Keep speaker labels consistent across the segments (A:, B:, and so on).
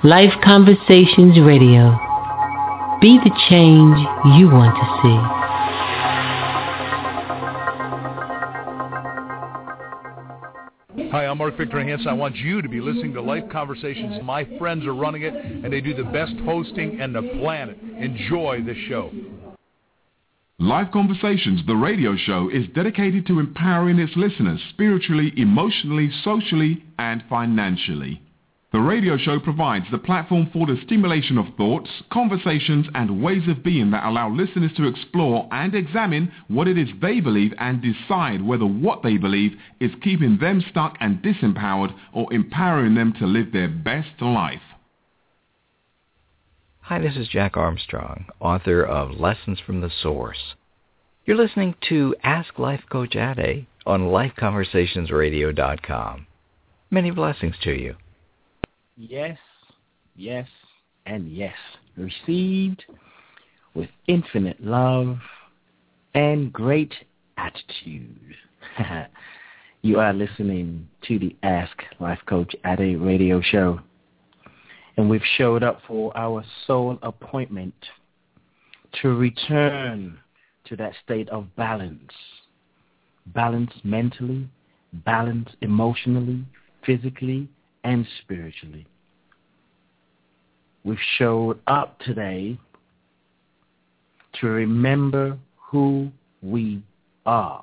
A: Life Conversations Radio. Be the change you want to see.
B: Hi, I'm Mark Victor Hansen. I want you to be listening to Life Conversations. My friends are running it, and they do the best hosting in the planet. Enjoy this show.
C: Life Conversations, the radio show, is dedicated to empowering its listeners spiritually, emotionally, socially, and financially. The radio show provides the platform for the stimulation of thoughts, conversations, and ways of being that allow listeners to explore and examine what it is they believe and decide whether what they believe is keeping them stuck and disempowered or empowering them to live their best life.
D: Hi, this is Jack Armstrong, author of Lessons from the Source. You're listening to Ask Life Coach Ade on LifeConversationsRadio.com. Many blessings to you.
E: Yes, yes, and yes. Received with infinite love and great attitude. You are listening to the Ask Life Coach Ade radio show. And we've showed up for our soul appointment to return to that state of balance. Balance mentally, balance emotionally, physically, and spiritually. We've showed up today to remember who we are.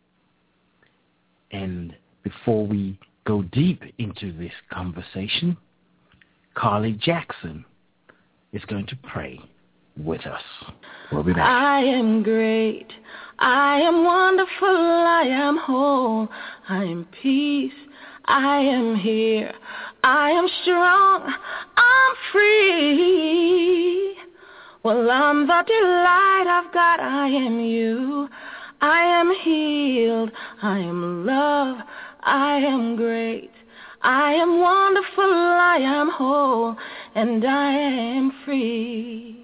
E: And before we go deep into this conversation, Carly Jackson is going to pray with us. We'll be back.
F: I am great. I am wonderful. I am whole. I am peace. I am here. I am strong. I'm free. Well, I'm the delight of God. I am you. I am healed. I am love. I am great. I am wonderful. I am whole. And I am free.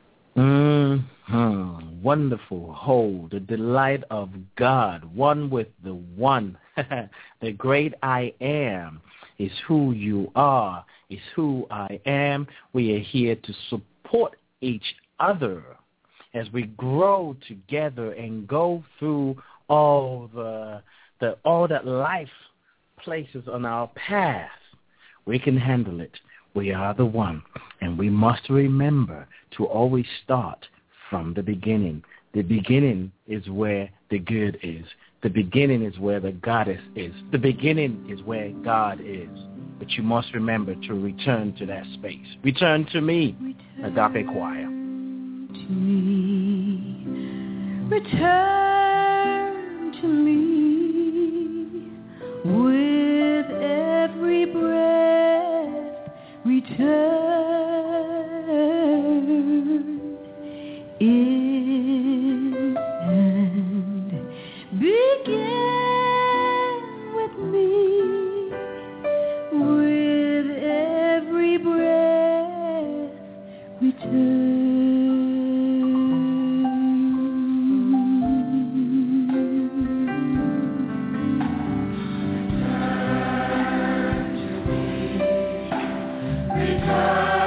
E: Wonderful, whole, the delight of God, one with the one. The great I am is who you are, is who I am. We are here to support each other as we grow together and go through all that life places on our path. We can handle it. We are the one, and we must remember to always start from the beginning. The beginning is where the good is. The beginning is where the goddess is. The beginning is where God is. But you must remember to return to that space. Return to me, Agape Choir.
F: To me, return to me, with every breath, return in and begin with me, with every breath, return.
G: Return.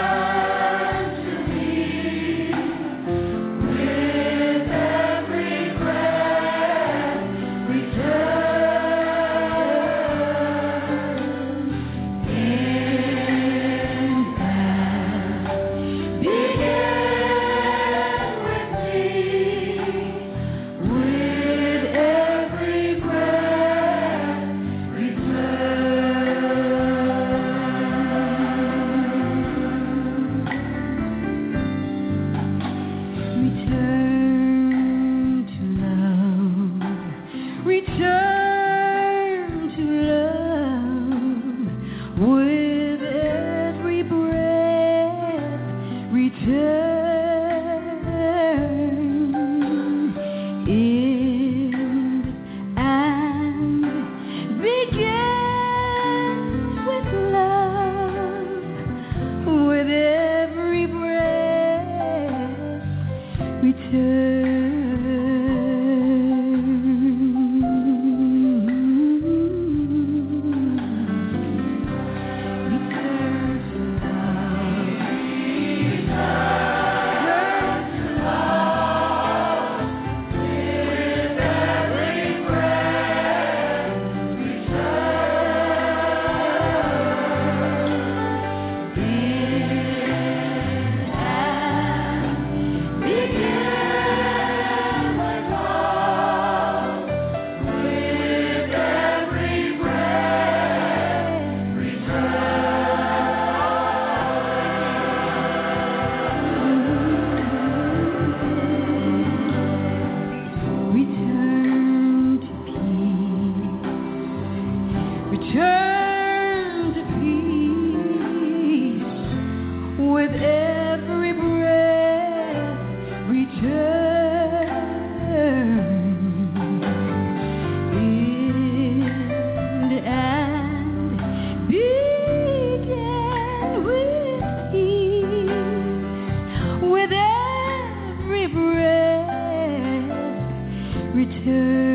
G: return to peace with every breath, return and begin with ease with every breath, return.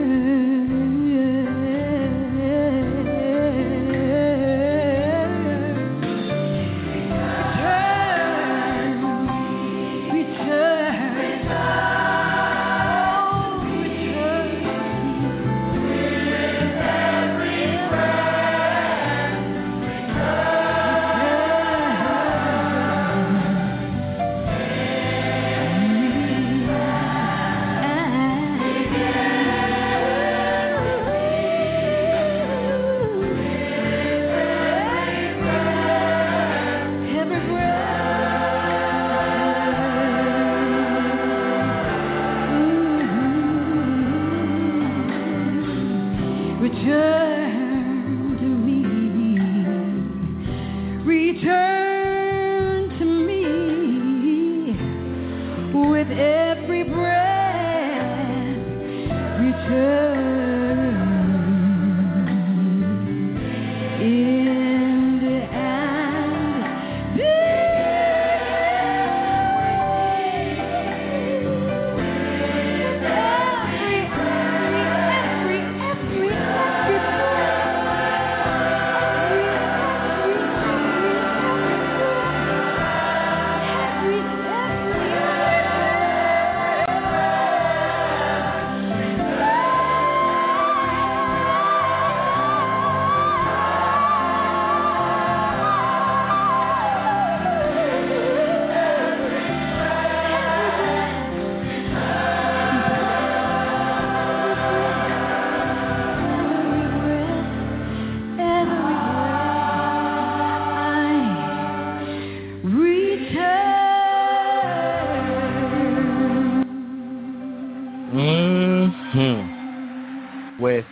E: With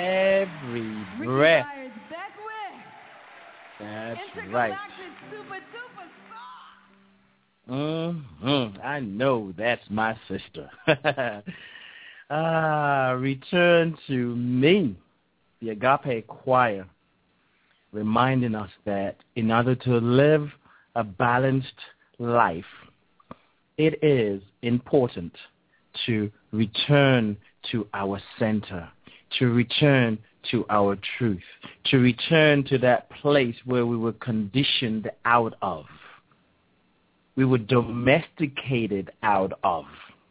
E: every breath. That's right. I know that's my sister. Return to me. The Agape Choir, reminding us that in order to live a balanced life, it is important to return to our center, to return to our truth, to return to that place where we were conditioned out of. We were domesticated out of.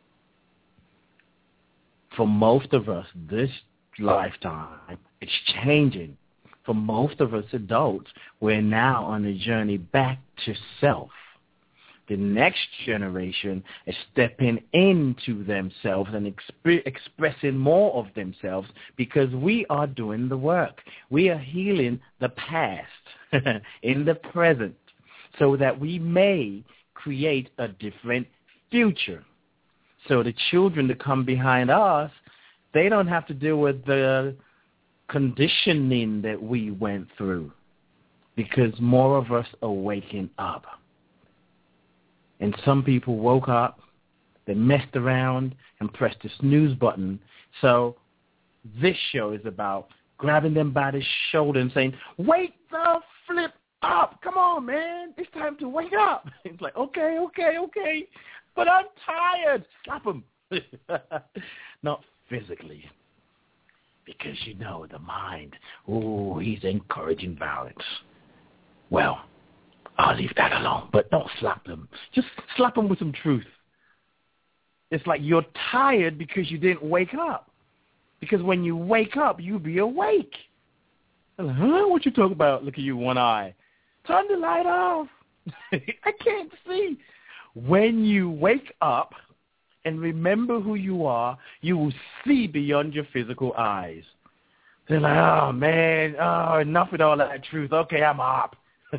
E: For most of us, this lifetime, it's changing. For most of us adults, we're now on a journey back to self. The next generation is stepping into themselves and expressing more of themselves because we are doing the work. We are healing the past in the present so that we may create a different future. So the children that come behind us, they don't have to deal with the conditioning that we went through because more of us are waking up. And some people woke up, they messed around and pressed the snooze button. So this show is about grabbing them by the shoulder and saying, wake the flip up. Come on, man. It's time to wake up. It's like, okay. But I'm tired. Slap them. Not physically. Because you know the mind, he's encouraging violence. Well, I'll leave that alone, but don't slap them. Just slap them with some truth. It's like you're tired because you didn't wake up. Because when you wake up, you'll be awake. Like, huh? What you talking about? Look at you, one eye. Turn the light off. I can't see. When you wake up and remember who you are, you will see beyond your physical eyes. They're like, oh, man, enough with all that truth. Okay, I'm up.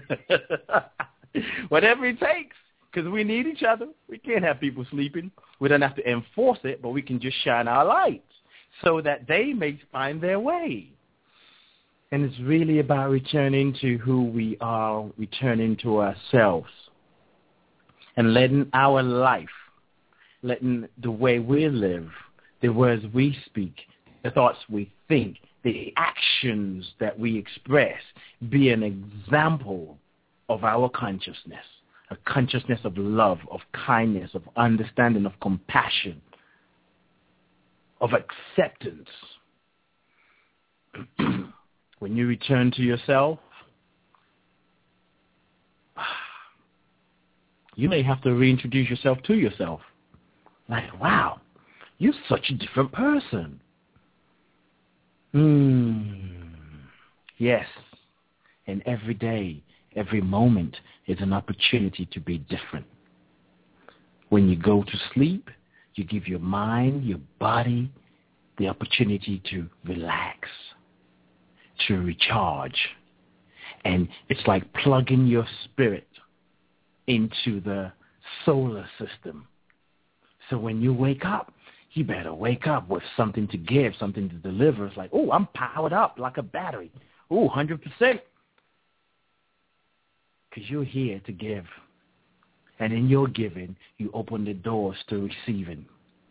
E: Whatever it takes, because we need each other. We can't have people sleeping. We don't have to enforce it, but we can just shine our lights so that they may find their way. And it's really about returning to who we are, returning to ourselves, and letting our life, letting the way we live, the words we speak, the thoughts we think, the actions that we express be an example of our consciousness, a consciousness of love, of kindness, of understanding, of compassion, of acceptance. When you return to yourself, you may have to reintroduce yourself to yourself. Like, wow, you're such a different person. Yes, and every day, every moment is an opportunity to be different. When you go to sleep, you give your mind, your body, the opportunity to relax, to recharge. And it's like plugging your spirit into the solar system. So when you wake up, you better wake up with something to give, something to deliver. It's like, oh, I'm powered up like a battery. Oh, 100%. Because you're here to give. And in your giving, you open the doors to receiving.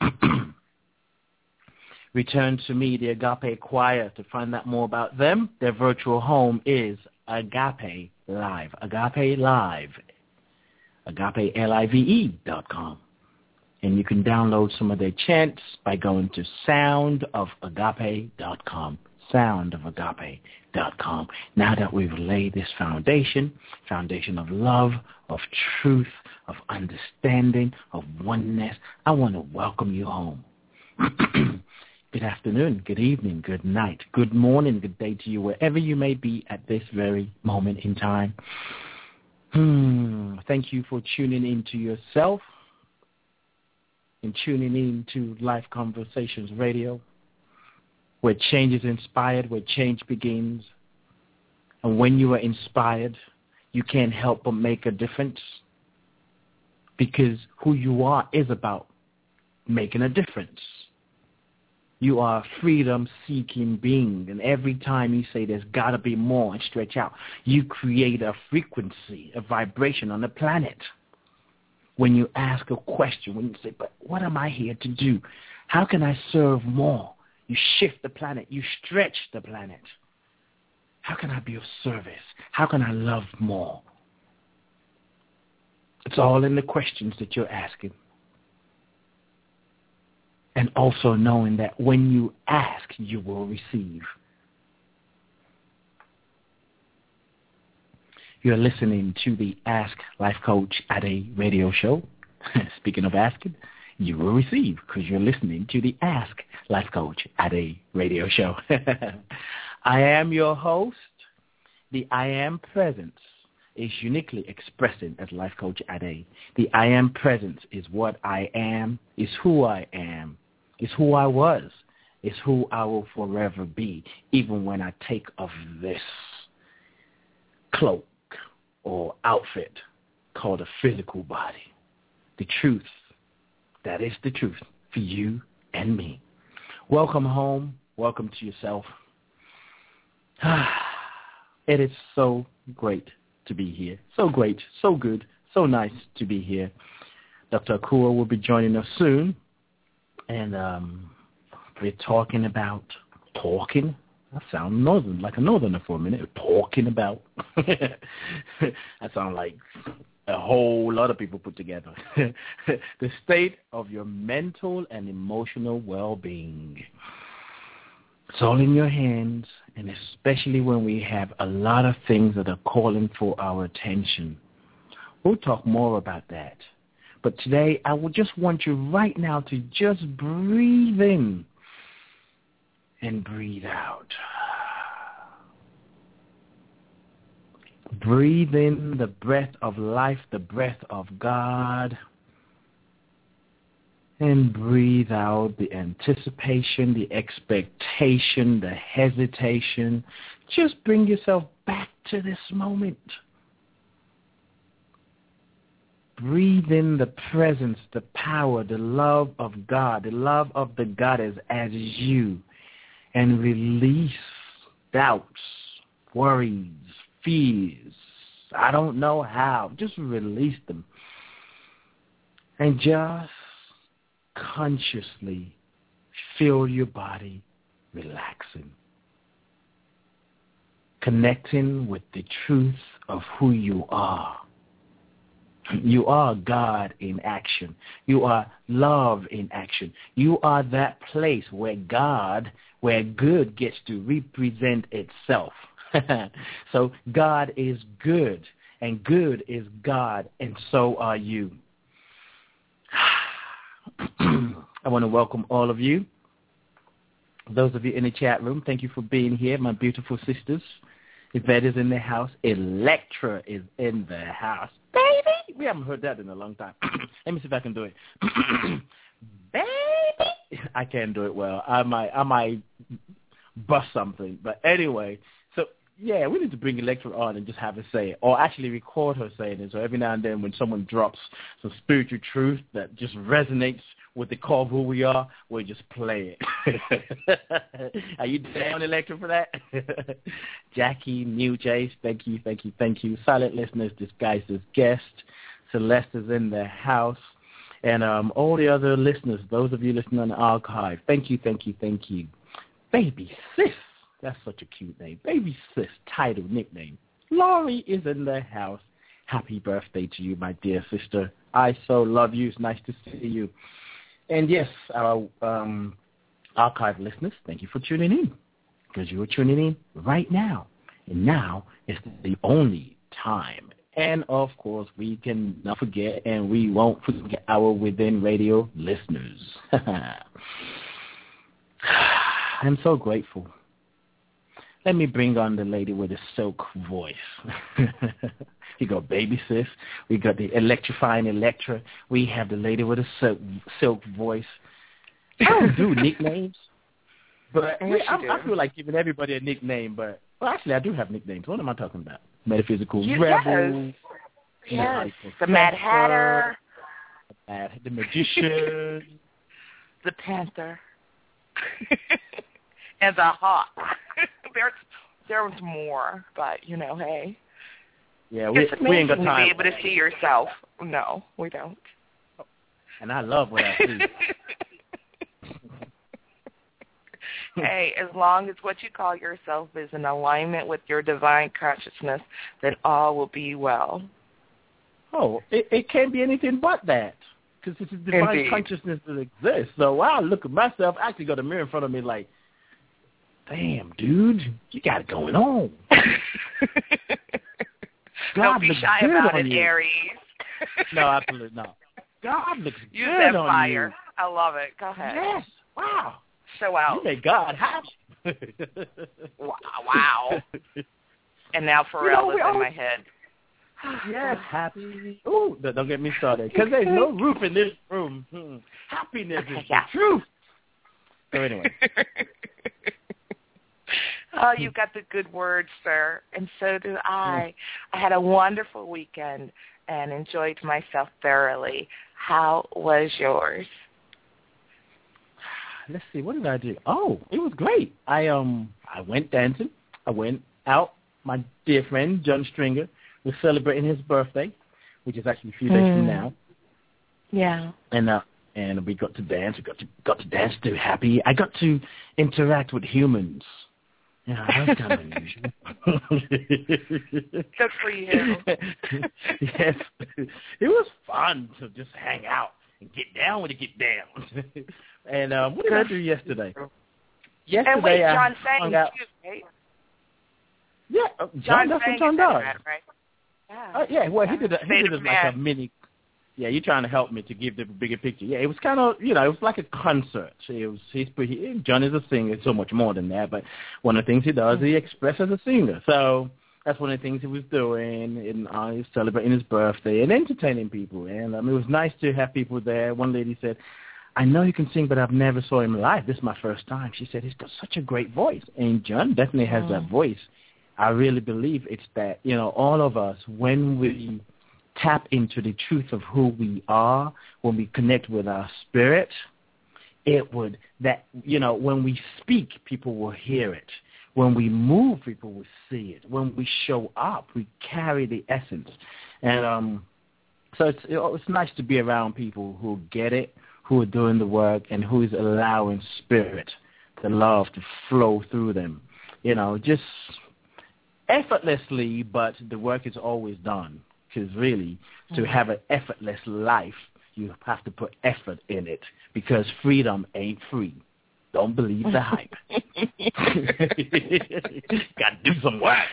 E: Return to me, the Agape Choir, to find out more about them. Their virtual home is Agape Live. Agape Live. AgapeLive.com. And you can download some of their chants by going to soundofagape.com. Soundofagape.com. Now that we've laid this foundation of love, of truth, of understanding, of oneness, I want to welcome you home. Good afternoon, good evening, good night, good morning, good day to you, wherever you may be at this very moment in time. Thank you for tuning into yourself and tuning in to Life Conversations Radio, where change is inspired, where change begins. And when you are inspired, you can't help but make a difference, because who you are is about making a difference. You are a freedom-seeking being, and every time you say there's got to be more and stretch out, you create a frequency, a vibration on the planet. When you ask a question, when you say, but what am I here to do? How can I serve more? You shift the planet. You stretch the planet. How can I be of service? How can I love more? It's all in the questions that you're asking. And also knowing that when you ask, you will receive. You're listening to the Ask Life Coach Ade radio show. Speaking of asking, you will receive, because you're listening to the Ask Life Coach Ade radio show. I am your host. The I Am Presence is uniquely expressing as Life Coach Ade. The I Am Presence is what I am, is who I am. It's who I was. It's who I will forever be, even when I take off this cloak or outfit called a physical body. The truth, that is the truth for you and me. Welcome home. Welcome to yourself. It is so great to be here. So great, so good, so nice to be here. Dr. Akua will be joining us soon. And we're talking about talking. I sound northern, like a northerner for a minute. Talking about. That sounds like a whole lot of people put together. The state of your mental and emotional well-being. It's all in your hands, and especially when we have a lot of things that are calling for our attention. We'll talk more about that. But today, I would just want you right now to just breathe in and breathe out. Breathe in the breath of life, the breath of God. And breathe out the anticipation, the expectation, the hesitation. Just bring yourself back to this moment. Breathe in the presence, the power, the love of God, the love of the Goddess as you, and release doubts, worries, fears. I don't know how. Just release them. And just consciously feel your body relaxing. Connecting with the truth of who you are. You are God in action. You are love in action. You are that place where good gets to represent itself. So God is good, and good is God, and so are you. I want to welcome all of you. Those of you in the chat room, thank you for being here, my beautiful sisters. Yvette is in the house. Electra is in the house. Baby! We haven't heard that in a long time. Let me see if I can do it. Baby! I can't do it well. I might bust something. But anyway, so, yeah, we need to bring Electra on and just have her say it. Or actually record her saying it. So every now and then when someone drops some spiritual truth that just resonates with the core of who we are, we'll just play it. Are you down, Electra, for that? Jackie, New Jace, thank you. Silent listeners disguised as guests. Celeste is in the house. And all the other listeners, those of you listening on the archive, thank you. Baby Sis, that's such a cute name. Baby Sis, title, nickname. Laurie is in the house. Happy birthday to you, my dear sister. I so love you. It's nice to see you. And yes, our archive listeners, thank you for tuning in, because you are tuning in right now. And now is the only time. And, of course, we can not forget, and we won't forget our Within Radio listeners. I'm so grateful. Let me bring on the lady with the silk voice. You got Baby Sis. We got the electrifying Electra. We have the lady with a silk voice. I don't do nicknames, but I feel like giving everybody a nickname. But well, actually, I do have nicknames. What am I talking about? Metaphysical Rebel.
H: Yes. The Mad Hatter.
E: The Magician.
H: The Panther. And the Hawk. There was more, but, hey.
E: Yeah, we ain't got time.
H: To be able to see yourself. No, we don't.
E: And I love what I see.
H: Hey, as long as what you call yourself is in alignment with your divine consciousness, then all will be well.
E: Oh, it can't be anything but that, because it's a divine consciousness that exists. So when I look at myself, I actually got a mirror in front of me like, damn, dude, you got it going on.
H: Don't be shy about it, Aries.
E: No, absolutely not. God looks good
H: Use that
E: on
H: fire.
E: You.
H: I love it. Go ahead.
E: Yes. Wow.
H: Show out.
E: You make God happy.
H: Wow. And now Pharrell is in my head.
E: Yes, happy. Ooh, don't get me started. Because there's no roof in this room. Happiness is the truth. So anyway.
H: Oh, you got the good words, sir, and so do I. I had a wonderful weekend and enjoyed myself thoroughly. How was yours?
E: Let's see, what did I do? Oh, it was great. I went dancing. I went out. My dear friend, John Stringer, was celebrating his birthday, which is actually a few days from now.
H: Yeah.
E: And we got to dance. We got to dance to Happy. I got to interact with humans. Yeah, that's kind of unusual.
H: Good for you.
E: Yes. It was fun to just hang out and get down when you get down. And what did I do yesterday?
H: Yesterday, and wait, John sang too, right?
E: Yeah, John, that's what John does.
H: Right?
E: Yeah, well, he did it like a mini. Yeah, you're trying to help me to give the bigger picture. Yeah, it was kind of, it was like a concert. John is a singer, so much more than that. But one of the things he does, he expresses as a singer. So that's one of the things he was doing. And he was celebrating his birthday and entertaining people. And it was nice to have people there. One lady said, I know you can sing, but I've never saw him live. This is my first time. She said, he's got such a great voice. And John definitely has that voice. I really believe it's that, all of us, when we tap into the truth of who we are, when we connect with our spirit, when we speak, people will hear it. When we move, people will see it. When we show up, we carry the essence. And so it's nice to be around people who get it, who are doing the work, and who is allowing spirit, the love to flow through them. You know, just effortlessly, but the work is always done. Because really, to have an effortless life, you have to put effort in it, because freedom ain't free. Don't believe the hype. Got to do some work.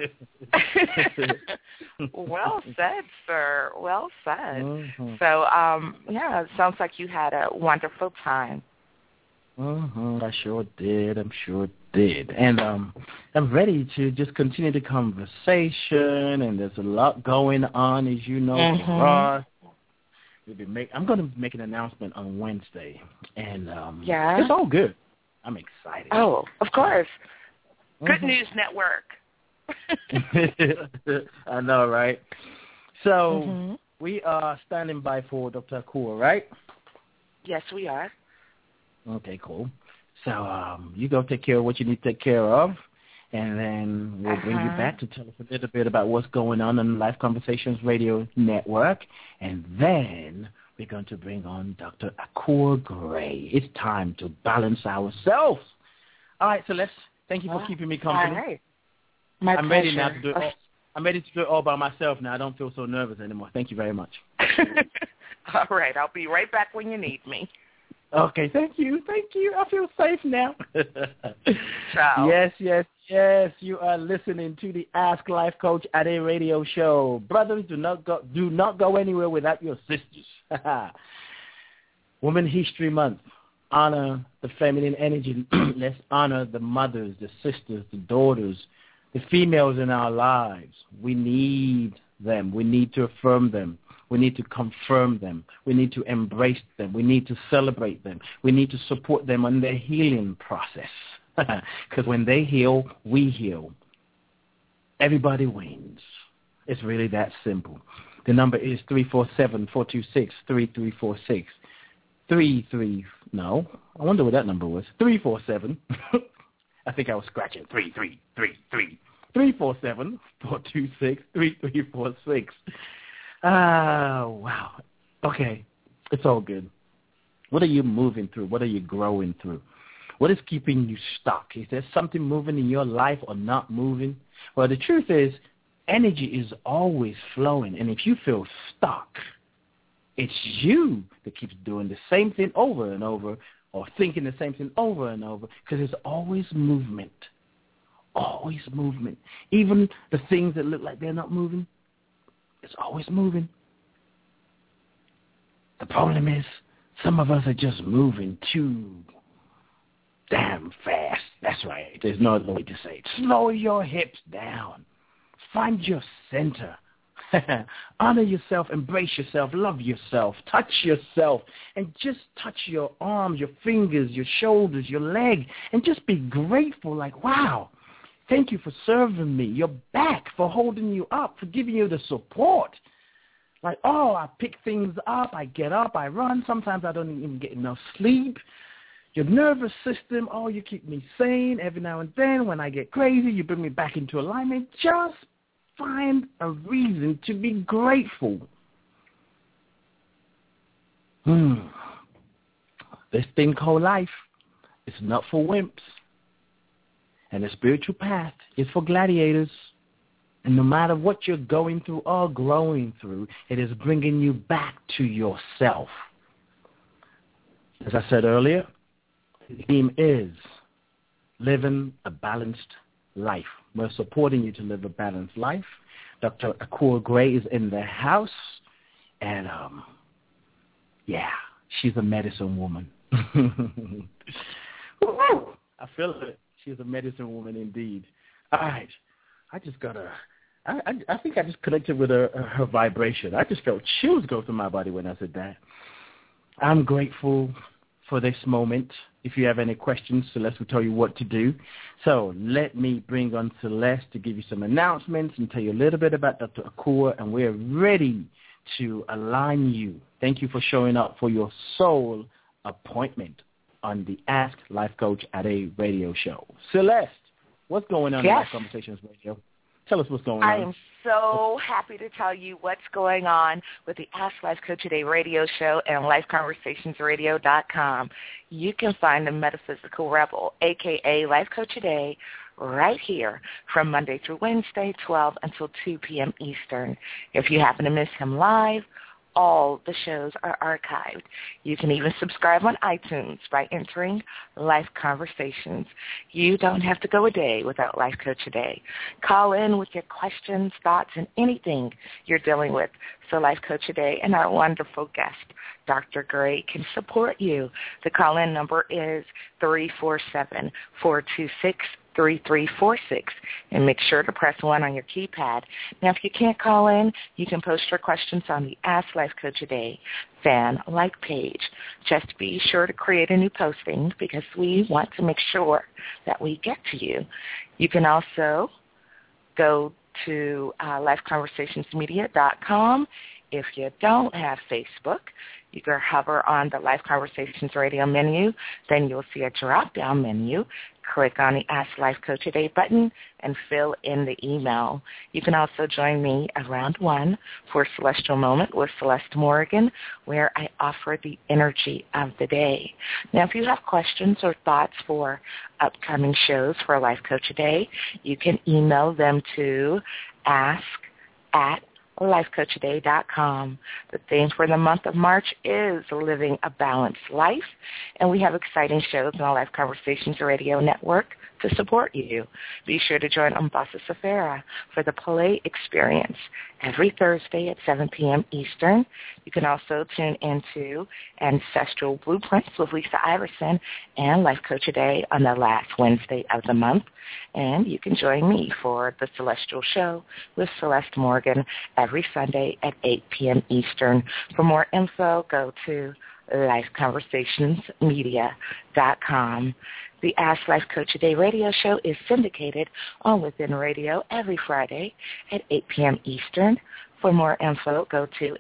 H: Well said, sir. Well said.
E: Mm-hmm.
H: So, it sounds like you had a wonderful time.
E: Mm-hmm. I sure did. And I'm ready to just continue the conversation, and there's a lot going on, as you know, for us. I'm going to make an announcement on Wednesday, and it's all good. I'm excited.
H: Oh, of course. Good News Network.
E: I know, right? So we are standing by for Dr. Akua, right?
H: Yes, we are.
E: Okay, cool. So you go take care of what you need to take care of, and then we'll bring you back to tell us a little bit about what's going on the Life Conversations Radio Network, and then we're going to bring on Dr. Akua Gray. It's time to balance ourselves. All right, Celeste, thank you for keeping me company.
H: All right. My
E: I'm
H: pleasure.
E: ready now to do it all. I'm ready to do it all by myself now. I don't feel so nervous anymore. Thank you very much.
H: All right, I'll be right back when you need me.
E: Okay, thank you. I feel safe now.
H: Ciao.
E: Yes. You are listening to the Ask Life Coach Ade radio show. Brothers, do not go anywhere without your sisters. Women History Month. Honor the feminine energy. Let's honor the mothers, the sisters, the daughters, the females in our lives. We need them. We need to affirm them. We need to confirm them. We need to embrace them. We need to celebrate them. We need to support them on their healing process. Because when they heal, we heal. Everybody wins. It's really that simple. The number is 347-426-3346. No, I wonder what that number was. 347. I think I was scratching. 333. 347-426-3346. Wow. Okay, it's all good. What are you moving through? What are you growing through? What is keeping you stuck? Is there something moving in your life or not moving? Well, the truth is, energy is always flowing, and if you feel stuck, it's you that keeps doing the same thing over and over, or thinking the same thing over and over, because there's always movement. Always movement. Even the things that look like they're not moving, it's always moving. The problem is, some of us are just moving too damn fast. That's right. There's no other way to say it. Slow your hips down. Find your center. Honor yourself, embrace yourself, love yourself, touch yourself, and just touch your arms, your fingers, your shoulders, your leg, and just be grateful, like, wow, thank you for serving me, your back for holding you up, for giving you the support. Like, oh, I pick things up, I get up, I run. Sometimes I don't even get enough sleep. Your nervous system, oh, you keep me sane. Every now and then when I get crazy, you bring me back into alignment. Just find a reason to be grateful. This thing called life is not for wimps. And the spiritual path is for gladiators. And no matter what you're going through or growing through, it is bringing you back to yourself. As I said earlier, the theme is living a balanced life. We're supporting you to live a balanced life. Dr. Akua Gray is in the house. And, she's a medicine woman. I feel it. She's a medicine woman indeed. All right. I think I just connected with her vibration. I just felt chills go through my body when I said that. I'm grateful for this moment. If you have any questions, Celeste will tell you what to do. So let me bring on Celeste to give you some announcements and tell you a little bit about Dr. Akua, and we're ready to align you. Thank you for showing up for your soul appointment on the Ask Life Coach Ade radio show. Celeste. What's going on in Life Conversations Radio? Tell us what's going on.
H: I am so happy to tell you what's going on with the Ask Life Coach Today radio show and LifeConversationsRadio.com. You can find the Metaphysical Rebel, a.k.a. Life Coach Today, right here from Monday through Wednesday, 12 until 2 p.m. Eastern. If you happen to miss him live, all the shows are archived. You can even subscribe on iTunes by entering Life Conversations. You don't have to go a day without Life Coach Today. Call in with your questions, thoughts, and anything you're dealing with. So Life Coach Today and our wonderful guest, Dr. Gray, can support you. The call-in number is 347-426-3346, and make sure to press 1 on your keypad. Now, if you can't call in, you can post your questions on the Ask Life Coach Today fan-like page. Just be sure to create a new posting because we want to make sure that we get to you. You can also go to lifeconversationsmedia.com. If you don't have Facebook, you can hover on the Life Conversations Radio menu. Then you'll see a drop-down menu. Click on the Ask Life Coach Today button and fill in the email. You can also join me around 1 for Celestial Moment with Celeste Morgan, where I offer the energy of the day. Now, if you have questions or thoughts for upcoming shows for Life Coach Today, you can email them to ask@lifecoachtoday.com. The theme for the month of March is Living a Balanced Life, and we have exciting shows on the Life Conversations Radio Network to support you. Be sure to join Umbasa Safara for the Play Experience every Thursday at 7 p.m. Eastern. You can also tune into Ancestral Blueprints with Lisa Iverson and Life Coach Today on the last Wednesday of the month. And you can join me for the Celestial Show with Celeste Morgan every Sunday at 8 p.m. Eastern. For more info, go to lifeconversationsmedia.com. The Ask Life Coach Today radio show is syndicated on Within Radio every Friday at 8 p.m. Eastern. For more info, go to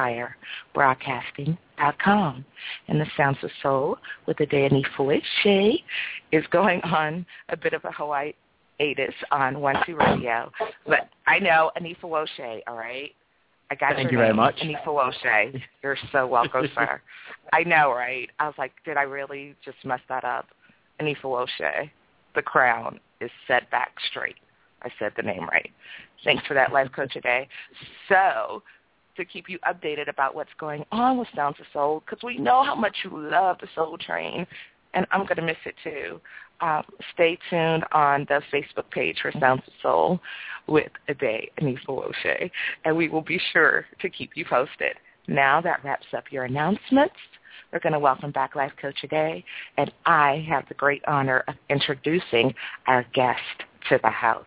H: inspirebroadcasting.com. And the Sounds of Soul with the day Anifa Shea is going on a bit of a hiatus on 1-2 Radio. But I know Anifa Woshe, all right? I got
E: Thank
H: your
E: you
H: name.
E: very much.
H: Anifa Woshe. You're so welcome, sir. I know, right? I was like, did I really just mess that up? Anifa Woshe. The crown is set back straight. I said the name right. Thanks for that, Life Coach Today. So, to keep you updated about what's going on with Sounds of Soul, because we know how much you love the Soul Train, and I'm going to miss it too. Stay tuned on the Facebook page for Sounds of Soul with Ade Anifa Woshe, and we will be sure to keep you posted. Now that wraps up your announcements. We're going to welcome back Life Coach Today, and I have the great honor of introducing our guest to the house.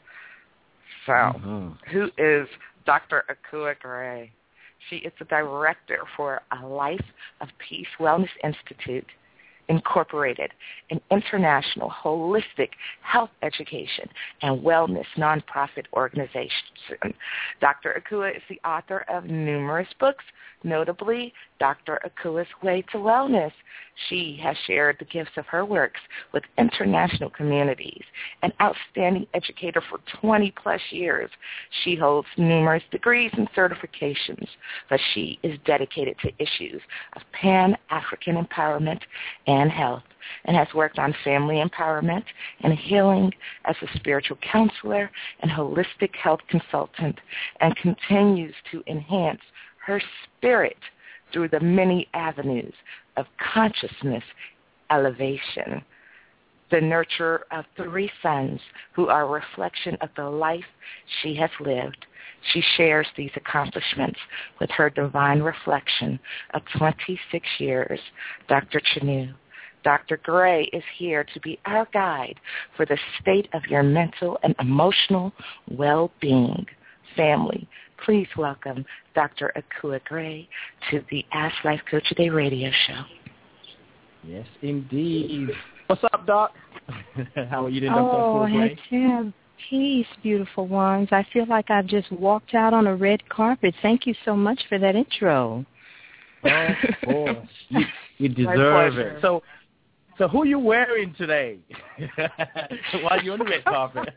H: So, who is Dr. Akua Gray? She is the director for A Life of Peace Wellness Institute, Incorporated, an international holistic health education and wellness nonprofit organization. Dr. Akua is the author of numerous books, notably Dr. Akua's Way to Wellness. She has shared the gifts of her works with international communities. An outstanding educator for 20-plus years, she holds numerous degrees and certifications, but she is dedicated to issues of Pan-African empowerment and health, and has worked on family empowerment and healing as a spiritual counselor and holistic health consultant, and continues to enhance her spirit through the many avenues of consciousness elevation. The nurturer of 3 sons who are a reflection of the life she has lived. She shares these accomplishments with her divine reflection of 26 years, Dr. Chanu. Dr. Gray is here to be our guide for the state of your mental and emotional well-being. Family, please welcome Dr. Akua Gray to the Ask Life Coach Today radio show.
E: Yes, indeed. What's up, Doc? How are you doing, Dr. Akua Gray?
I: Have peace, beautiful ones. I feel like I've just walked out on a red carpet. Thank you so much for that intro.
E: Of course. You deserve it. So, So who you wearing today while you're on the red carpet?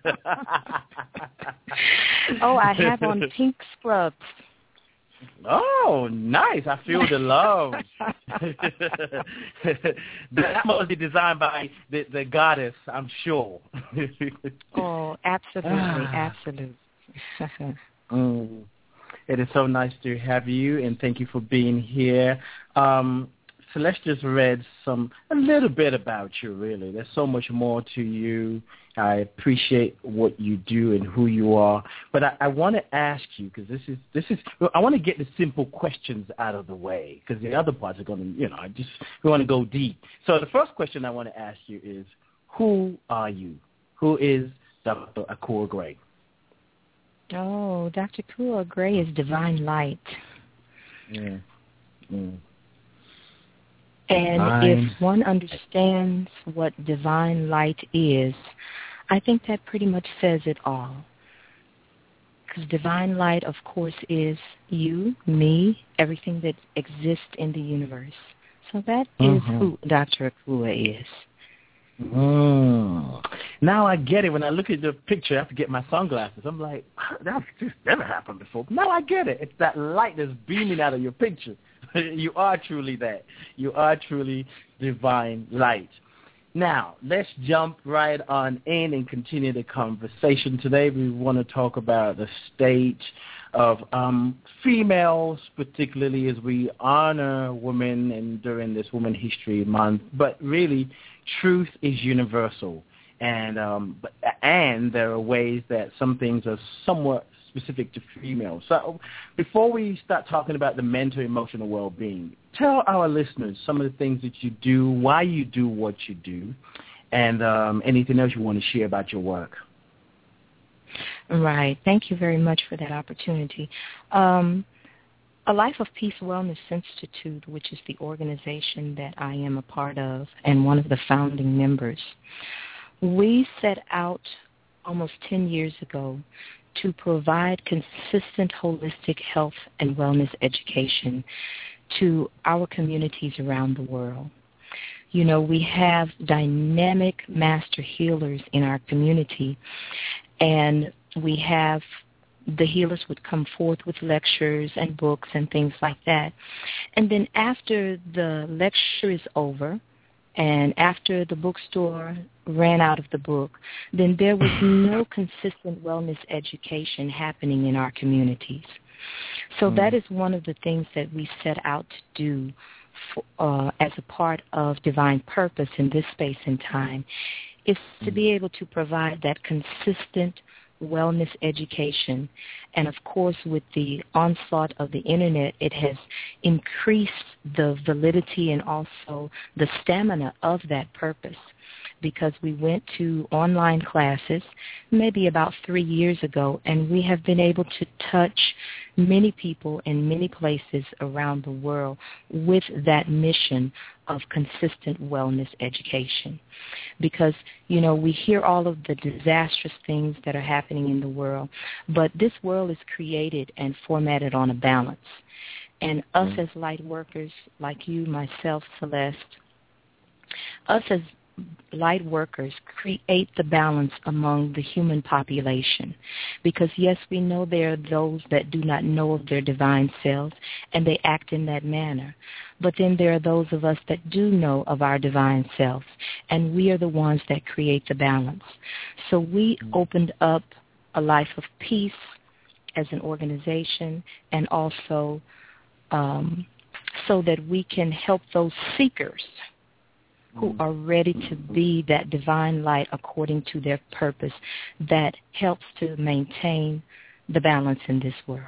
I: Oh, I have on pink scrubs.
E: Oh, nice. I feel the love. That must be designed by the goddess, I'm sure.
I: Oh, absolutely.
E: It is so nice to have you, and thank you for being here. Celeste just read a little bit about you, really. There's so much more to you. I appreciate what you do and who you are. But I want to ask you, because I want to get the simple questions out of the way, because the other parts are going to, we want to go deep. So the first question I want to ask you is, who are you? Who is Dr. Akua Gray?
I: Oh, Dr. Akua Gray is divine light.
E: Yeah. Mm.
I: And if one understands what divine light is, I think that pretty much says it all. Because divine light, of course, is you, me, everything that exists in the universe. So that is who Dr. Akua is.
E: Now I get it. When I look at the picture, I have to get my sunglasses. I'm like, that's just never happened before. Now I get it. It's that light that's beaming out of your picture. You are truly that. You are truly divine light. Now, let's jump right on in and continue the conversation. Today we want to talk about the state of females, particularly as we honor women and during this Women History Month. But really, truth is universal. And there are ways that some things are somewhat specific to females. So before we start talking about the mental emotional well-being, tell our listeners some of the things that you do, why you do what you do, and anything else you want to share about your work.
I: Right. Thank you very much for that opportunity. A Life of Peace Wellness Institute, which is the organization that I am a part of and one of the founding members, we set out almost 10 years ago to provide consistent holistic health and wellness education to our communities around the world. You know, we have dynamic master healers in our community, and we have the healers would come forth with lectures and books and things like that. And then after the lecture is over, and after the bookstore ran out of the book, then there was no consistent wellness education happening in our communities. So that is one of the things that we set out to do as a part of divine purpose in this space and time, is to be able to provide that consistent wellness education. And of course, with the onslaught of the internet, it has increased the validity and also the stamina of that purpose, because we went to online classes maybe about 3 years ago, and we have been able to touch many people in many places around the world with that mission of consistent wellness education. Because, you know, we hear all of the disastrous things that are happening in the world, but this world is created and formatted on a balance. And us as light workers, like you, myself, Celeste, us as light workers create the balance among the human population. Because, yes, we know there are those that do not know of their divine selves, and they act in that manner. But then there are those of us that do know of our divine selves, and we are the ones that create the balance. So we opened up A Life of Peace as an organization, and also so that we can help those seekers who are ready to be that divine light according to their purpose that helps to maintain the balance in this world.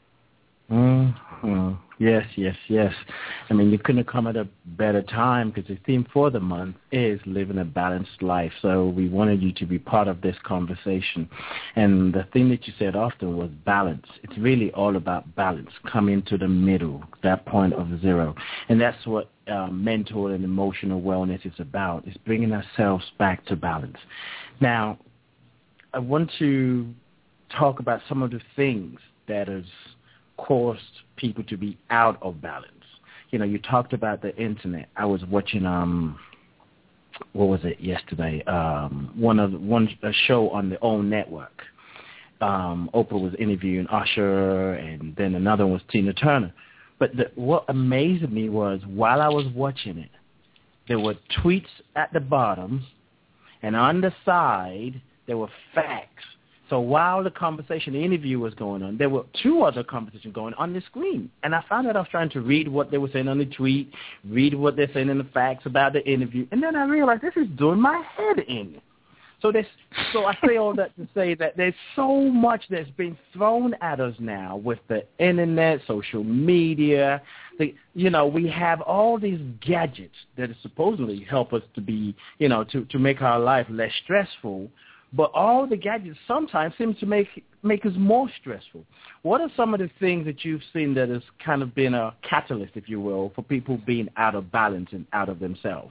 E: Yes, yes, yes. I mean, you couldn't have come at a better time, because the theme for the month is living a balanced life. So we wanted you to be part of this conversation. And the thing that you said often was balance. It's really all about balance, coming to the middle, that point of zero. And that's what mental and emotional wellness is about, is bringing ourselves back to balance. Now, I want to talk about some of the things that has caused people to be out of balance. You know, you talked about the internet. I was watching what was it yesterday? A show on the OWN network. Oprah was interviewing Usher, and then another one was Tina Turner. But what amazed me was while I was watching it, there were tweets at the bottom, and on the side there were facts. So while the interview was going on, there were two other conversations going on the screen. And I found out I was trying to read what they were saying on the tweet, read what they're saying in the facts about the interview, and then I realized this is doing my head in. So I say all that to say that there's so much that's been thrown at us now with the internet, social media. We have all these gadgets that supposedly help us to be, to make our life less stressful. But all the gadgets sometimes seem to make us more stressful. What are some of the things that you've seen that has kind of been a catalyst, if you will, for people being out of balance and out of themselves?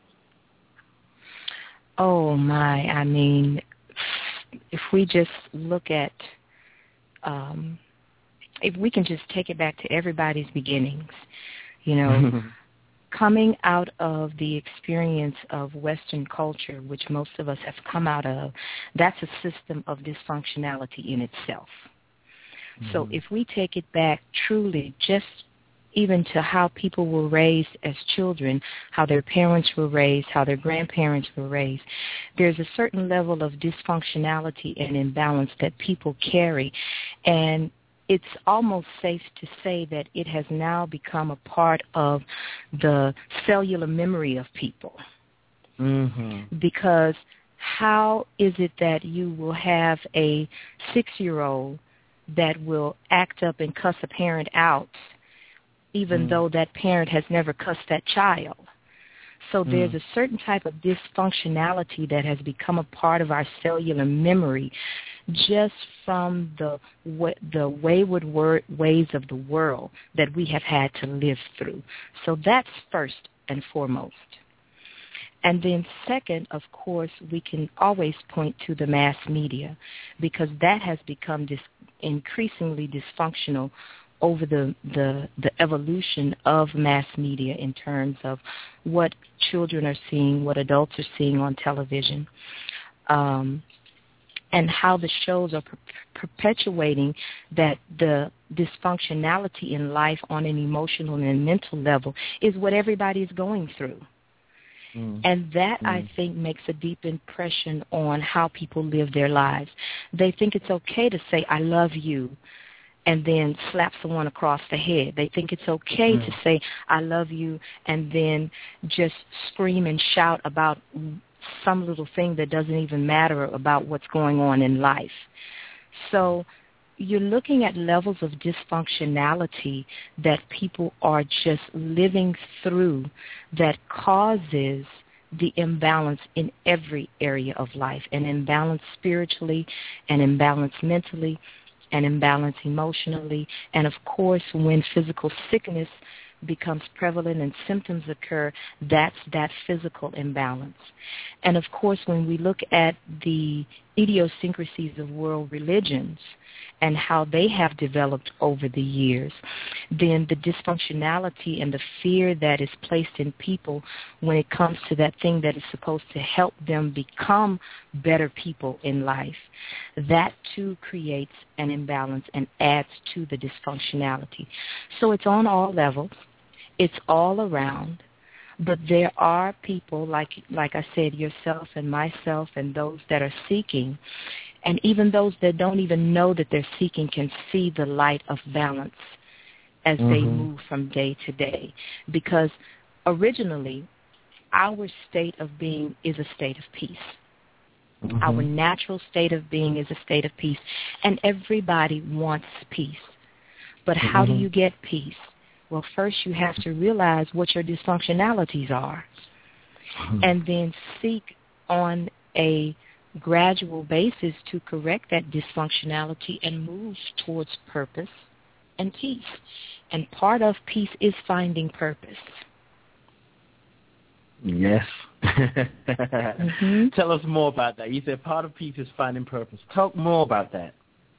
I: Oh, my. I mean, if we just look at, if we can just take it back to everybody's beginnings, coming out of the experience of Western culture, which most of us have come out of, that's a system of dysfunctionality in itself. Mm-hmm. So if we take it back truly just even to how people were raised as children, how their parents were raised, how their grandparents were raised, there's a certain level of dysfunctionality and imbalance that people carry. And it's almost safe to say that it has now become a part of the cellular memory of people. Mm-hmm. Because how is it that you will have a 6-year-old that will act up and cuss a parent out even though that parent has never cussed that child? So there's a certain type of dysfunctionality that has become a part of our cellular memory just from the wayward ways of the world that we have had to live through. So that's first and foremost. And then second, of course, we can always point to the mass media because that has become increasingly dysfunctional over the evolution of mass media in terms of what children are seeing, what adults are seeing on television, and how the shows are perpetuating that the dysfunctionality in life on an emotional and mental level is what everybody is going through. And that, I think, makes a deep impression on how people live their lives. They think it's okay to say, I love you, and then slap someone across the head. They think it's okay to say, I love you, and then just scream and shout about some little thing that doesn't even matter about what's going on in life. So you're looking at levels of dysfunctionality that people are just living through that causes the imbalance in every area of life, an imbalance spiritually, an imbalance mentally, an imbalance emotionally, and of course when physical sickness becomes prevalent and symptoms occur, that's that physical imbalance. And of course when we look at the idiosyncrasies of world religions and how they have developed over the years, then the dysfunctionality and the fear that is placed in people when it comes to that thing that is supposed to help them become better people in life, that too creates an imbalance and adds to the dysfunctionality. So it's on all levels. It's all around. But there are people, like I said, yourself and myself and those that are seeking, and even those that don't even know that they're seeking can see the light of balance as they move from day to day. Because originally, our state of being is a state of peace. Our natural state of being is a state of peace. And everybody wants peace. But how do you get peace? Well, first you have to realize what your dysfunctionalities are. And then seek on a gradual basis to correct that dysfunctionality and move towards purpose and peace. And part of peace is finding purpose.
E: Yes. Tell us more about that. You said part of peace is finding purpose. Talk more about that.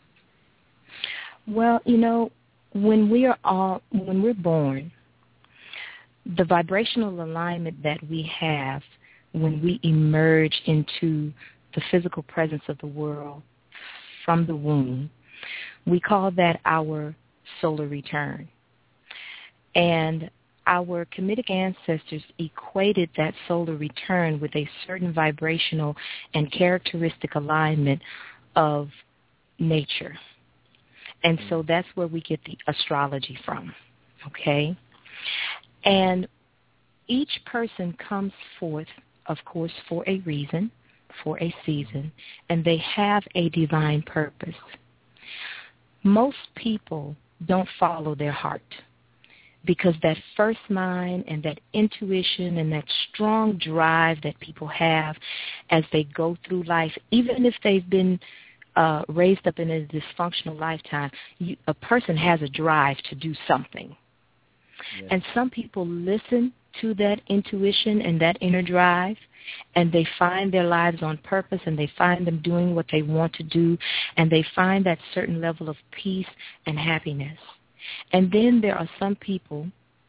I: Well, when we're born, the vibrational alignment that we have when we emerge into the physical presence of the world from the womb. We call that our solar return. And our Kemetic ancestors equated that solar return with a certain vibrational and characteristic alignment of nature. And so that's where we get the astrology from, okay? And each person comes forth, of course, for a reason, for a season, and they have a divine purpose. Most people don't follow their heart, because that first mind and that intuition and that strong drive that people have as they go through life, even if they've been raised up in a dysfunctional lifetime, a person has a drive to do something. Yes. And some people listen to that intuition and that inner drive, and they find their lives on purpose, and they find them doing what they want to do, and they find that certain level of peace and happiness. And then there are some people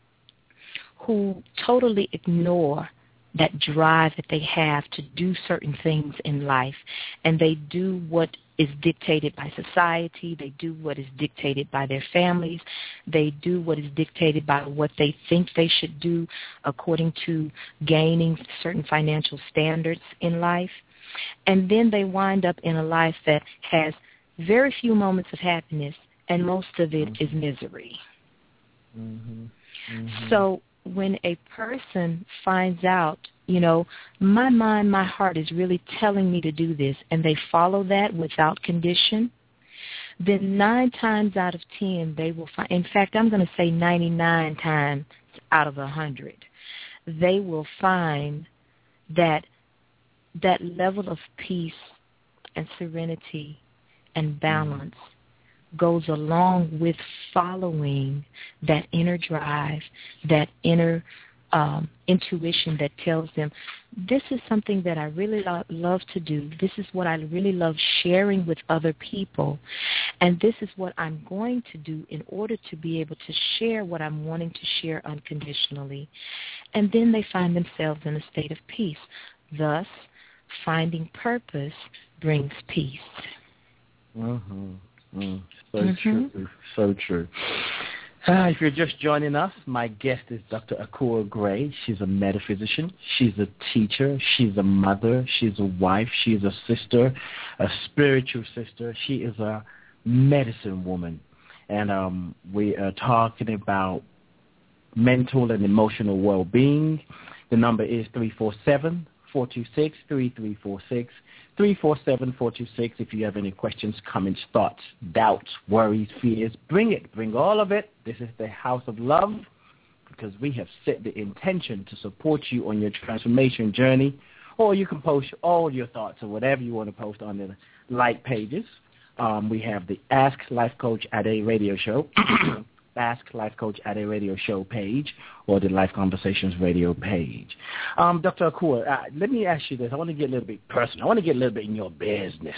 I: who totally ignore that drive that they have to do certain things in life, and they do what is dictated by society, they do what is dictated by their families, they do what is dictated by what they think they should do according to gaining certain financial standards in life. And then they wind up in a life that has very few moments of happiness, and most of it is misery. Mm-hmm. Mm-hmm. So when a person finds out, my mind, my heart is really telling me to do this, and they follow that without condition, then 9 times out of 10 they will find, in fact, I'm going to say 99 times out of 100, they will find that level of peace and serenity and balance goes along with following that inner drive, that inner intuition that tells them, this is something that I really love to do. This is what I really love sharing with other people. And this is what I'm going to do in order to be able to share what I'm wanting to share unconditionally. And then they find themselves in a state of peace. Thus, finding purpose brings peace.
E: Mm-hmm. So true. So true. If you're just joining us, my guest is Dr. Akua Gray. She's a metaphysician. She's a teacher. She's a mother. She's a wife. She's a sister, a spiritual sister. She is a medicine woman. And we are talking about mental and emotional well-being. The number is 347-426-3346. 347-426. If you have any questions, comments, thoughts, doubts, worries, fears, bring it. Bring all of it. This is the House of Love, because we have set the intention to support you on your transformation journey. Or you can post all your thoughts or whatever you want to post on the like pages. We have the Ask Life Coach at a Radio Show. Ask Life Coach at a Radio Show page, or the Life Conversations radio page. Dr. Akua, let me ask you this. I want to get a little bit personal. I want to get a little bit in your business.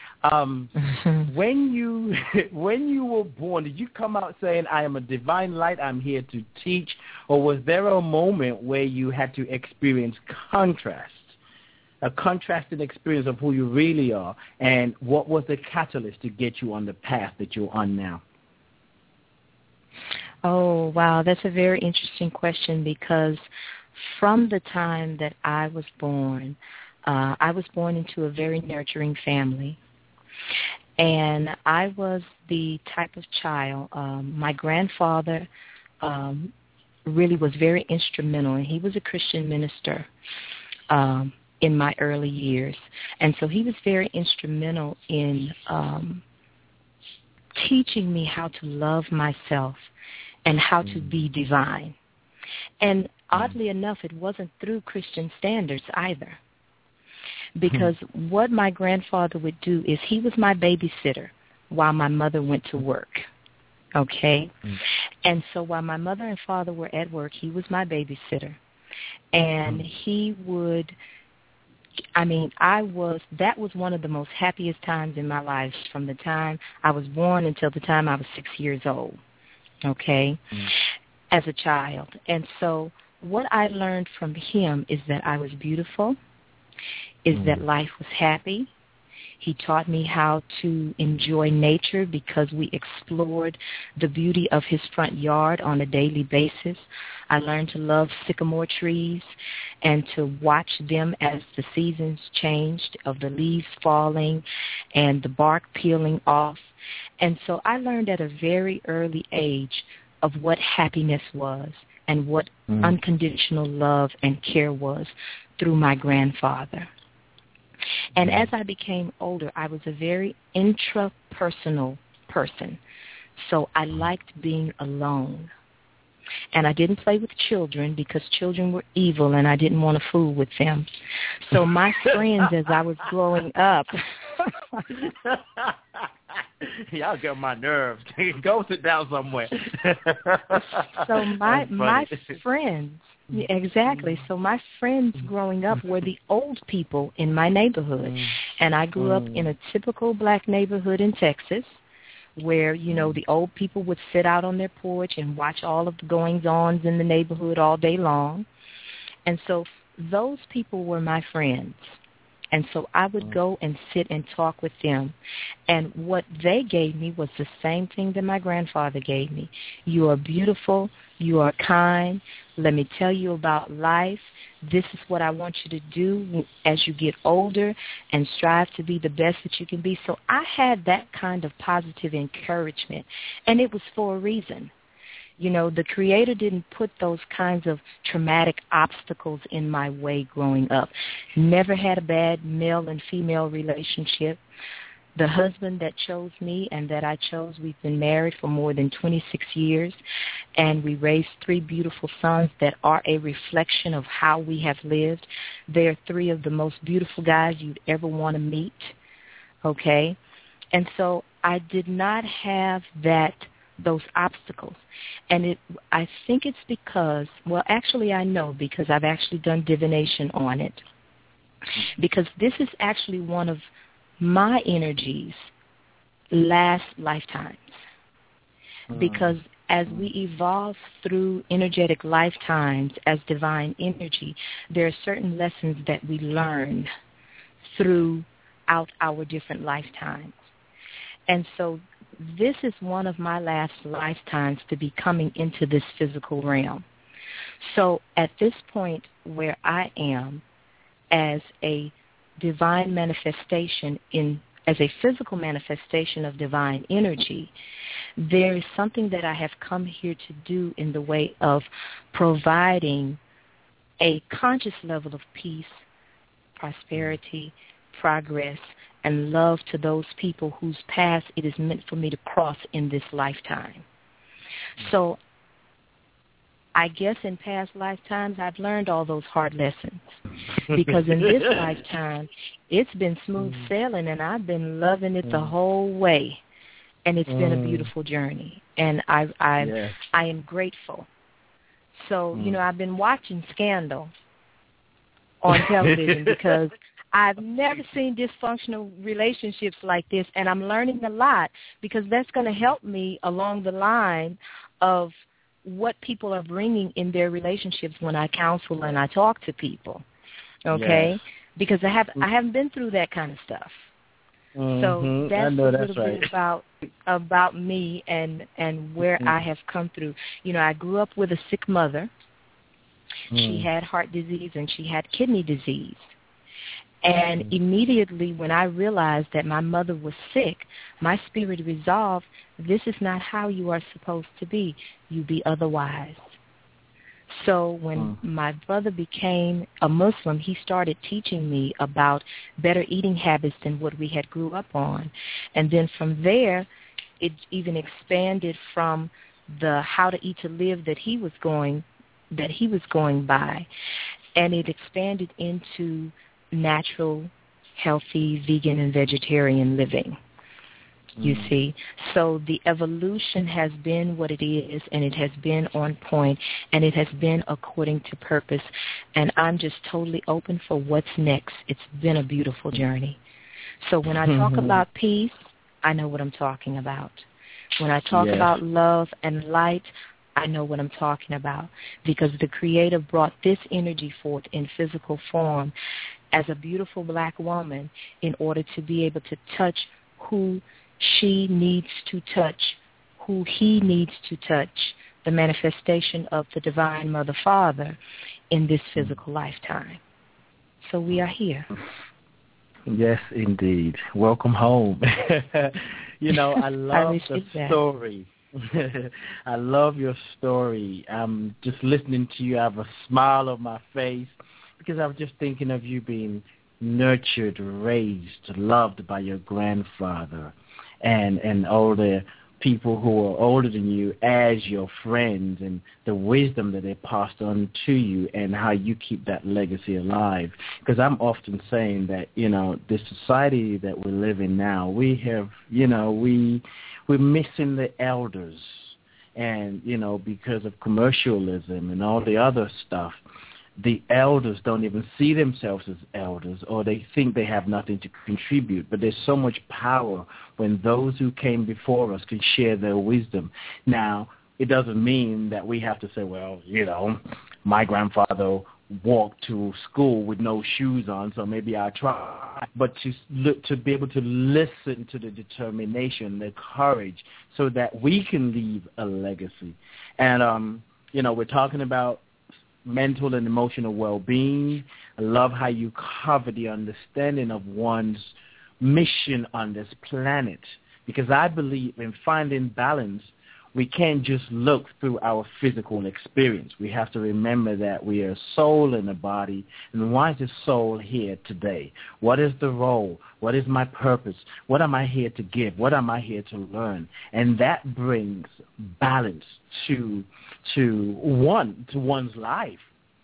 E: When you were born, did you come out saying, I am a divine light, I'm here to teach, or was there a moment where you had to experience contrast, a contrasting experience of who you really are, and what was the catalyst to get you on the path that you're on now?
I: Oh, wow. That's a very interesting question, because from the time that I was born into a very nurturing family. And I was the type of child, my grandfather really was very instrumental, and he was a Christian minister in my early years. And so he was very instrumental in teaching me how to love myself and how to be divine. And oddly enough, it wasn't through Christian standards either. Because what my grandfather would do is he was my babysitter while my mother went to work. Okay? And so while my mother and father were at work, he was my babysitter. And he would, that was one of the most happiest times in my life, from the time I was born until the time I was 6 years old. Okay? As a child. And so what I learned from him is that I was beautiful, is that life was happy. He taught me how to enjoy nature because we explored the beauty of his front yard on a daily basis. I learned to love sycamore trees and to watch them as the seasons changed, of the leaves falling and the bark peeling off. And so I learned at a very early age of what happiness was and what unconditional love and care was through my grandfather. And as I became older, I was a very intrapersonal person. So I liked being alone. And I didn't play with children because children were evil and I didn't want to fool with them. So my friends as I was growing up...
E: Y'all get on my nerves. Go sit down somewhere.
I: So my friends... Exactly. So my friends growing up were the old people in my neighborhood. And I grew up in a typical black neighborhood in Texas where, you know, the old people would sit out on their porch and watch all of the goings-ons in the neighborhood all day long. And so those people were my friends. And so I would go and sit and talk with them. And what they gave me was the same thing that my grandfather gave me. You are beautiful. You are kind. Let me tell you about life. This is what I want you to do as you get older and strive to be the best that you can be. So I had that kind of positive encouragement, and it was for a reason. You know, the Creator didn't put those kinds of traumatic obstacles in my way growing up. Never had a bad male and female relationship. The husband that chose me and that I chose, we've been married for more than 26 years, and we raised 3 beautiful sons that are a reflection of how we have lived. They're 3 of the most beautiful guys you'd ever want to meet, okay? And so I did not have those obstacles. And I think it's because, well, actually I know because I've actually done divination on it. Because this is actually one of my energies last lifetimes. Because as we evolve through energetic lifetimes as divine energy, there are certain lessons that we learn throughout our different lifetimes. And so this is one of my last lifetimes to be coming into this physical realm. So at this point where I am as a divine manifestation as a physical manifestation of divine energy, there is something that I have come here to do in the way of providing a conscious level of peace, prosperity, progress, and love to those people whose path it is meant for me to cross in this lifetime. So I guess in past lifetimes I've learned all those hard lessons because in this lifetime it's been smooth sailing and I've been loving it the whole way, and it's been a beautiful journey, and I am grateful. So, you know, I've been watching Scandal on television because I've never seen dysfunctional relationships like this, and I'm learning a lot because that's going to help me along the line of what people are bringing in their relationships when I counsel and I talk to people, okay? Yes. Because I haven't been through that kind of stuff. So that's a little bit about me and where I have come through. You know, I grew up with a sick mother. She had heart disease and she had kidney disease. And immediately when I realized that my mother was sick, my spirit resolved, this is not how you are supposed to be. You be otherwise. So when my brother became a Muslim, he started teaching me about better eating habits than what we had grew up on. And then from there, it even expanded from the how to eat to live that he was going by. And it expanded into natural, healthy, vegan, and vegetarian living, you see. So the evolution has been what it is, and it has been on point, and it has been according to purpose, and I'm just totally open for what's next. It's been a beautiful journey. So when I talk about peace, I know what I'm talking about. When I talk about love and light, I know what I'm talking about, because the Creator brought this energy forth in physical form as a beautiful black woman in order to be able to touch who she needs to touch, who he needs to touch, the manifestation of the Divine Mother Father in this physical lifetime. So we are here.
E: Yes, indeed. Welcome home. You know, I love the story. I love your story. I'm just listening to you. I have a smile on my face because I was just thinking of you being nurtured, raised, loved by your grandfather and all the people who are older than you as your friends, and the wisdom that they passed on to you and how you keep that legacy alive. Because I'm often saying that, you know, the society that we live in now, we have, you know, we're missing the elders. And, you know, because of commercialism and all the other stuff, the elders don't even see themselves as elders, or they think they have nothing to contribute. But there's so much power when those who came before us can share their wisdom. Now, it doesn't mean that we have to say, well, you know, my grandfather walked to school with no shoes on, so maybe I'll try. But to be able to listen to the determination, the courage, so that we can leave a legacy. And, you know, we're talking about mental and emotional well-being. I love how you cover the understanding of one's mission on this planet, because I believe in finding balance, we can't just look through our physical experience. We have to remember that we are a soul in a body. And why is the soul here today? What is the role? What is my purpose? What am I here to give? What am I here to learn? And that brings balance to one's life.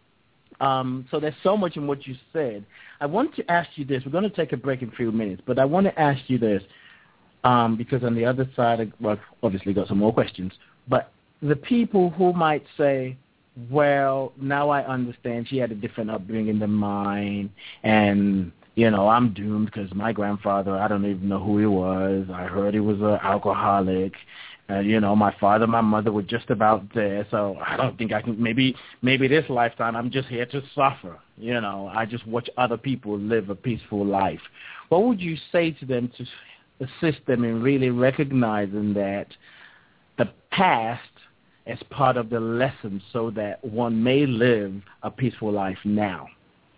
E: So there's so much in what you said. I want to ask you this. We're going to take a break in a few minutes, but I want to ask you this. Because on the other side, well, obviously got some more questions, but the people who might say, well, now I understand she had a different upbringing than mine, and, you know, I'm doomed because my grandfather, I don't even know who he was. I heard he was an alcoholic. You know, my father, my mother were just about there, so I don't think I can, maybe this lifetime I'm just here to suffer. You know, I just watch other people live a peaceful life. What would you say to them to assist them in really recognizing that the past is part of the lesson so that one may live a peaceful life now?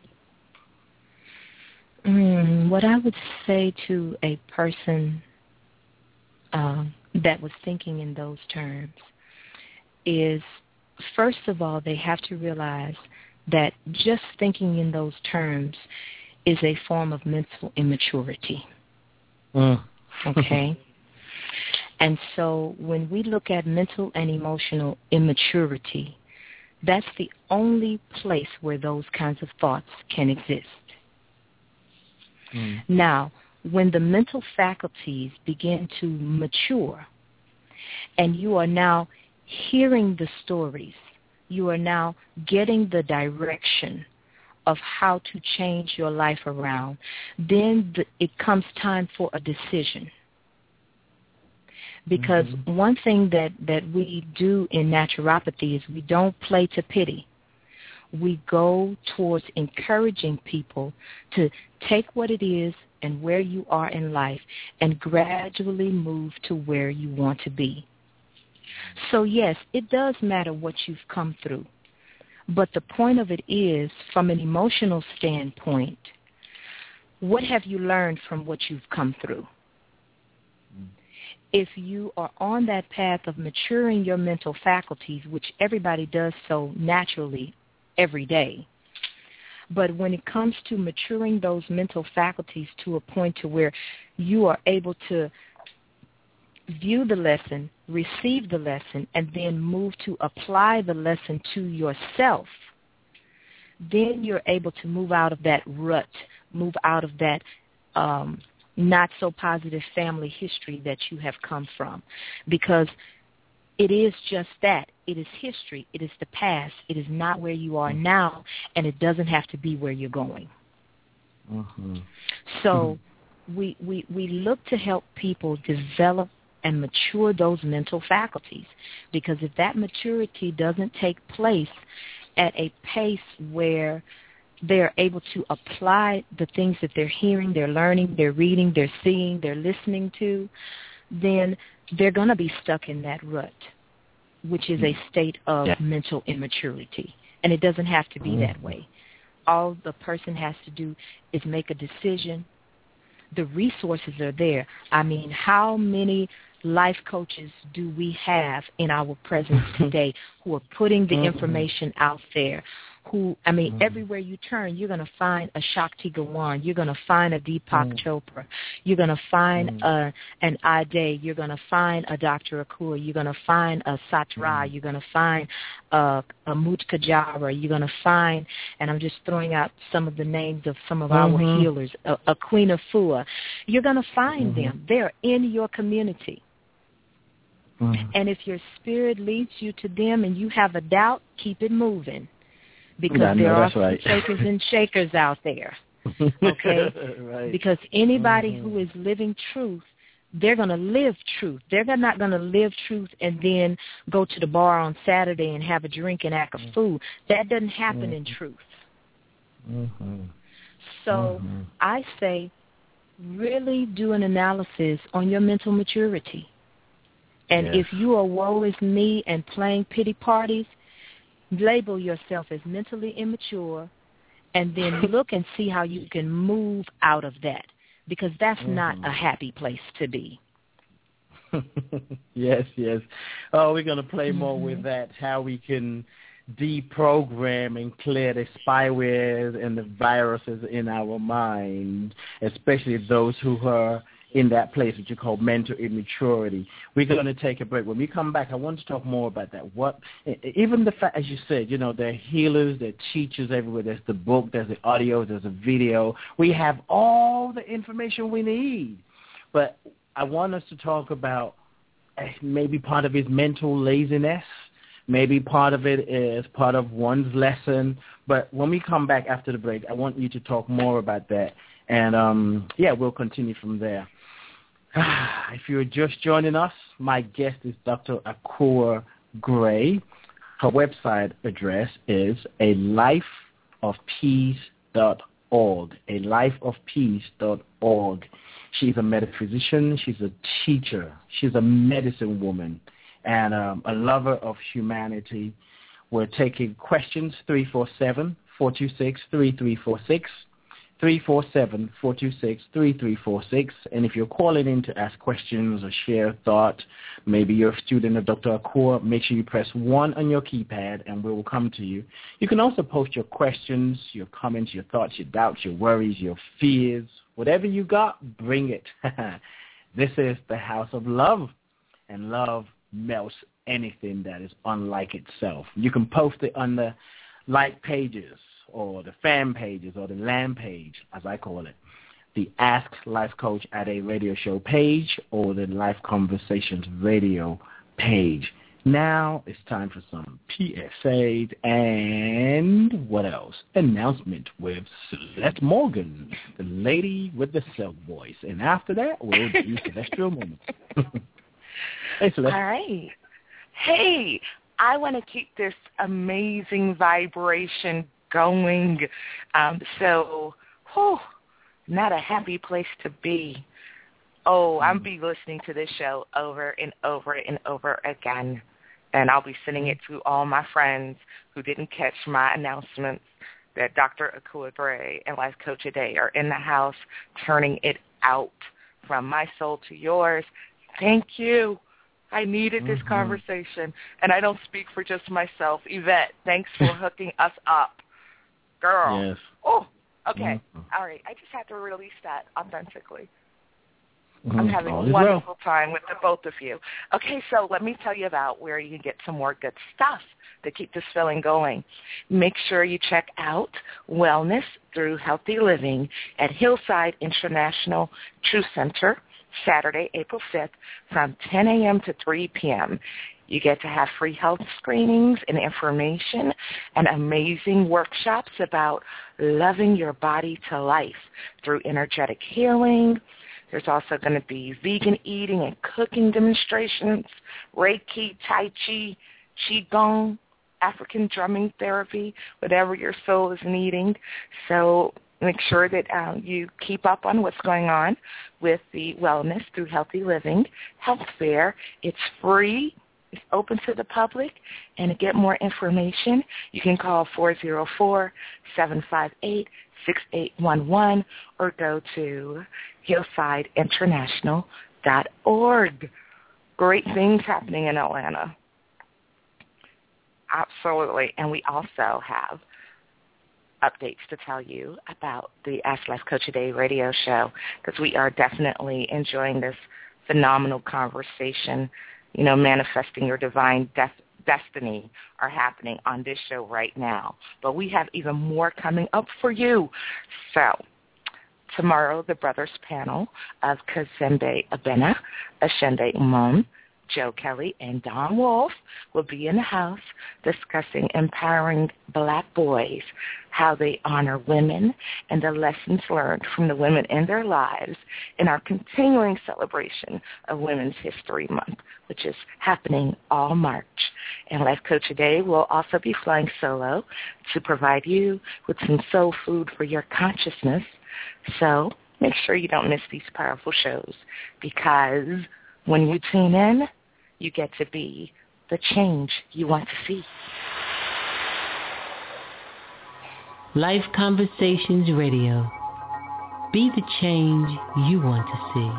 I: What I would say to a person that was thinking in those terms is, first of all, they have to realize that just thinking in those terms is a form of mental immaturity. Okay? And so when we look at mental and emotional immaturity, that's the only place where those kinds of thoughts can exist. Now, when the mental faculties begin to mature and you are now hearing the stories, you are now getting the direction of how to change your life around, then it comes time for a decision. Because one thing that we do in naturopathy is we don't play to pity. We go towards encouraging people to take what it is and where you are in life and gradually move to where you want to be. So yes, it does matter what you've come through. But the point of it is, from an emotional standpoint, what have you learned from what you've come through? If you are on that path of maturing your mental faculties, which everybody does so naturally every day, but when it comes to maturing those mental faculties to a point to where you are able to view the lesson, receive the lesson, and then move to apply the lesson to yourself, then you're able to move out of that rut, move out of that not so positive family history that you have come from. Because it is just that. It is history. It is the past. It is not where you are now, and it doesn't have to be where you're going. So we look to help people develop and mature those mental faculties. Because if that maturity doesn't take place at a pace where they're able to apply the things that they're hearing, they're learning, they're reading, they're seeing, they're listening to, then they're going to be stuck in that rut, which is a state of mental immaturity. And it doesn't have to be that way. All the person has to do is make a decision. The resources are there. I mean, how many life coaches do we have in our presence today who are putting the information out there? Everywhere you turn, you're going to find a Shakti Gawan. You're going to find a Deepak Chopra. You're going to find an Ade. You're going to find a Dr. Akua. You're going to find a Satra. You're going to find a Mutka Jara. You're going to find, and I'm just throwing out some of the names of some of our healers, a Queen Afua. You're going to find them. They're in your community. And if your spirit leads you to them and you have a doubt, keep it moving. Because there are some takers and shakers out there, okay?
E: Right.
I: Because anybody who is living truth, they're going to live truth. They're not going to live truth and then go to the bar on Saturday and have a drink and act a fool. That doesn't happen in truth. So I say really do an analysis on your mental maturity. And if you are woe is me and playing pity parties, label yourself as mentally immature, and then look and see how you can move out of that, because that's not a happy place to be.
E: Yes. Oh, we're going to play more with that, how we can deprogram and clear the spywares and the viruses in our mind, especially those who are in that place that you call mental immaturity. We're going to take a break. When we come back, I want to talk more about that. Even the fact, as you said, there are healers, there are teachers everywhere. There's the book, there's the audio, there's a video. We have all the information we need. But I want us to talk about maybe part of his mental laziness. Maybe part of it is part of one's lesson. But when we come back after the break, I want you to talk more about that. And, we'll continue from there. If you're just joining us, my guest is Dr. Akua Gray. Her website address is alifeofpeace.org, alifeofpeace.org. She's a metaphysician. She's a teacher. She's a medicine woman and a lover of humanity. We're taking questions, 347-426-3346. 347-426-3346. And if you're calling in to ask questions or share a thought, maybe you're a student of Dr. Akua, make sure you press 1 on your keypad and we will come to you. You can also post your questions, your comments, your thoughts, your doubts, your worries, your fears. Whatever you got, bring it. This is the House of Love, and love melts anything that is unlike itself. You can post it on the like pages, or the fan pages, or the land page, as I call it, the Ask Life Coach at a Radio Show page, or the Life Conversations Radio page. Now it's time for some PSAs and what else? Announcement with Celeste Morgan, the lady with the silk voice. And after that, we'll do Celestial Moments. Hey, Celeste.
H: All right. Hey, I want to keep this amazing vibration going. Not a happy place to be. I'll be listening to this show over and over and over again. And I'll be sending it to all my friends who didn't catch my announcements that Dr. Akua Gray and Life Coach A Day are in the house, turning it out from my soul to yours. Thank you. I needed this conversation, and I don't speak for just myself. Yvette, thanks for hooking us up. Girl.
E: Yes.
H: Oh, okay. All right. I just had to release that authentically. I'm having a wonderful time with the both of you. Okay, so let me tell you about where you can get some more good stuff to keep this feeling going. Make sure you check out Wellness Through Healthy Living at Hillside International True Center, Saturday, April 5th, from 10 a.m. to 3 p.m. You get to have free health screenings and information and amazing workshops about loving your body to life through energetic healing, There's also going to be vegan eating and cooking demonstrations, Reiki, Tai Chi, Qigong, African drumming therapy, whatever your soul is needing. So make sure that you keep up on what's going on with the wellness through healthy living health fair. It's free. It's open to the public. And to get more information, you can call 404-758-6811 or go to hillsideinternational.org. Great things happening in Atlanta. Absolutely. And we also have updates to tell you about the Ask Life Coach Today radio show, because we are definitely enjoying this phenomenal conversation. You know, manifesting your divine destiny are happening on this show right now. But we have even more coming up for you. So tomorrow, the brothers panel of Kazembe Abena, Ashende Umon, Joe Kelly, and Don Wolf will be in the house discussing empowering black boys, how they honor women, and the lessons learned from the women in their lives in our continuing celebration of Women's History Month, which is happening all March. And Life Coach Today will also be flying solo to provide you with some soul food for your consciousness. So make sure you don't miss these powerful shows, because when you tune in, you get to be the change you want to see.
A: Life Conversations Radio. Be the change you want to see.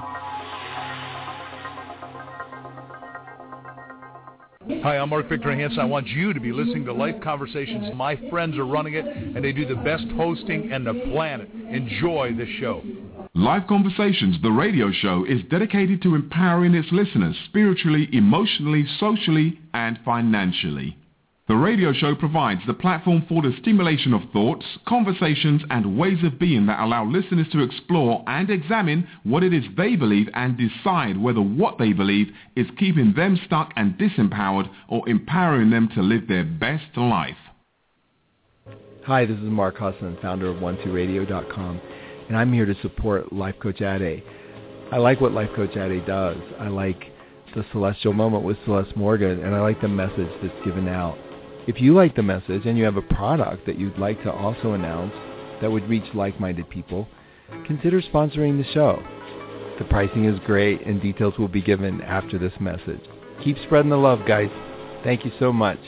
B: Hi, I'm Mark Victor Hansen. I want you to be listening to Life Conversations. My friends are running it, and they do the best hosting in the planet. Enjoy the show.
C: Live Conversations, the radio show, is dedicated to empowering its listeners spiritually, emotionally, socially, and financially. The radio show provides the platform for the stimulation of thoughts, conversations, and ways of being that allow listeners to explore and examine what it is they believe and decide whether what they believe is keeping them stuck and disempowered or empowering them to live their best life.
J: Hi, this is Mark Husson, founder of 12radio.com. And I'm here to support Life Coach Ade. I like what Life Coach Ade does. I like the Celestial Moment with Celeste Morgan, and I like the message that's given out. If you like the message and you have a product that you'd like to also announce that would reach like-minded people, consider sponsoring the show. The pricing is great, and details will be given after this message. Keep spreading the love, guys. Thank you so much.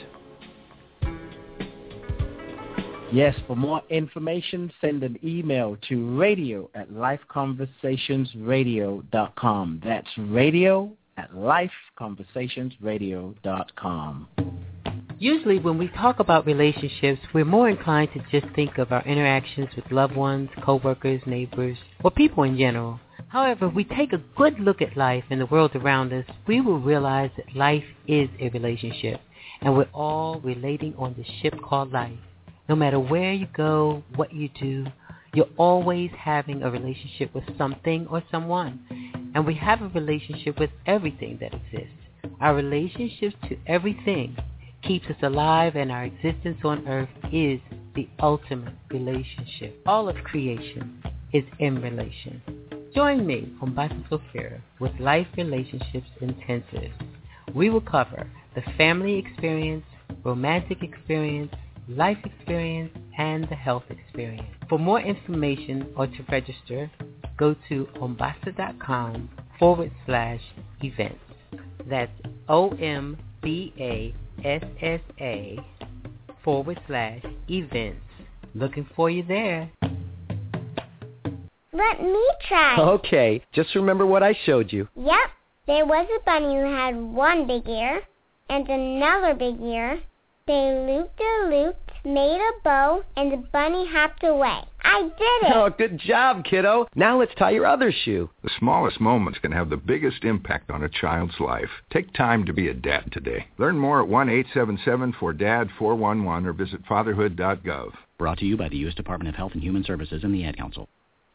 E: Yes, for more information, send an email to radio@lifeconversationsradio.com. That's radio@lifeconversationsradio.com.
A: Usually when we talk about relationships, we're more inclined to just think of our interactions with loved ones, co-workers, neighbors, or people in general. However, if we take a good look at life and the world around us, we will realize that life is a relationship, and we're all relating on the ship called life. No matter where you go, what you do, you're always having a relationship with something or someone. And we have a relationship with everything that exists. Our relationship to everything keeps us alive, and our existence on earth is the ultimate relationship. All of creation is in relation. Join me, Umbasa Sofira, with Life Relationships Intensive. We will cover the family experience, romantic experience, life experience, and the health experience. For more information or to register, go to ombasa.com/events. That's OMBASSA/events. Looking for you there.
K: Let me try.
L: Okay, just remember what I showed you.
K: Yep, there was a bunny who had one big ear and another big ear. They looped, made a bow, and the bunny hopped away. I did it!
L: Oh, good job, kiddo. Now let's tie your other shoe.
M: The smallest moments can have the biggest impact on a child's life. Take time to be a dad today. Learn more at 1-877-4DAD-411 or visit fatherhood.gov.
N: Brought to you by the U.S. Department of Health and Human Services and the Ad Council.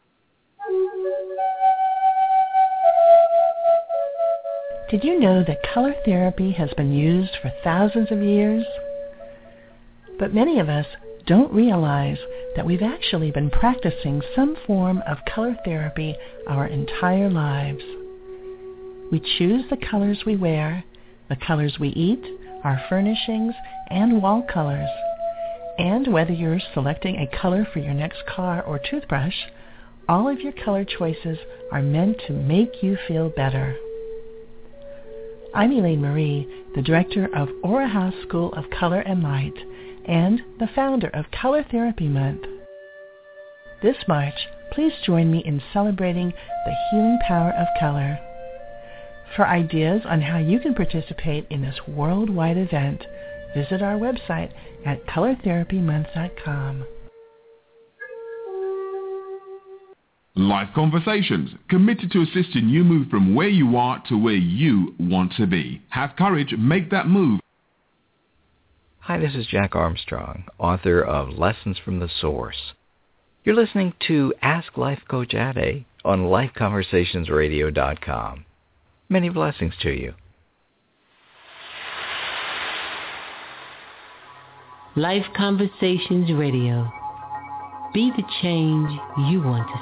O: Did you know that color therapy has been used for thousands of years? But many of us don't realize that we've actually been practicing some form of color therapy our entire lives. We choose the colors we wear, the colors we eat, our furnishings, and wall colors. And whether you're selecting a color for your next car or toothbrush, all of your color choices are meant to make you feel better. I'm Elaine Marie, the director of Aura House School of Color and Light and the founder of Color Therapy Month. This March, please join me in celebrating the healing power of color. For ideas on how you can participate in this worldwide event, visit our website at colortherapymonth.com.
C: Life Conversations, committed to assisting you move from where you are to where you want to be. Have courage, make that move.
D: Hi, this is Jack Armstrong, author of Lessons from the Source. You're listening to Ask Life Coach Ade on LifeConversationsRadio.com. Many blessings to you.
A: Life Conversations Radio. Be the change you want to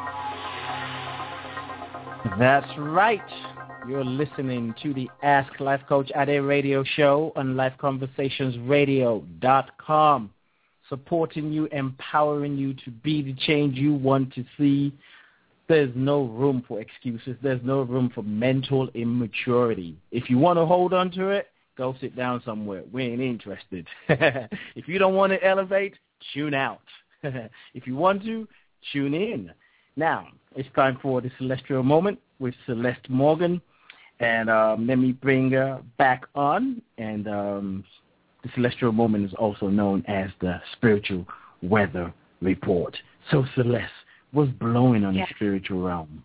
A: see.
E: That's right. You're listening to the Ask Life Coach Ade radio show on LifeConversationsRadio.com, supporting you, empowering you to be the change you want to see. There's no room for excuses. There's no room for mental immaturity. If you want to hold on to it, go sit down somewhere. We ain't interested. If you don't want to elevate, tune out. If you want to, tune in. Now, it's time for the Celestial Moment with Celeste Morgan. And let me bring her back on. And the Celestial Moment is also known as the Spiritual Weather Report. So, Celeste, what's blowing on the spiritual realm?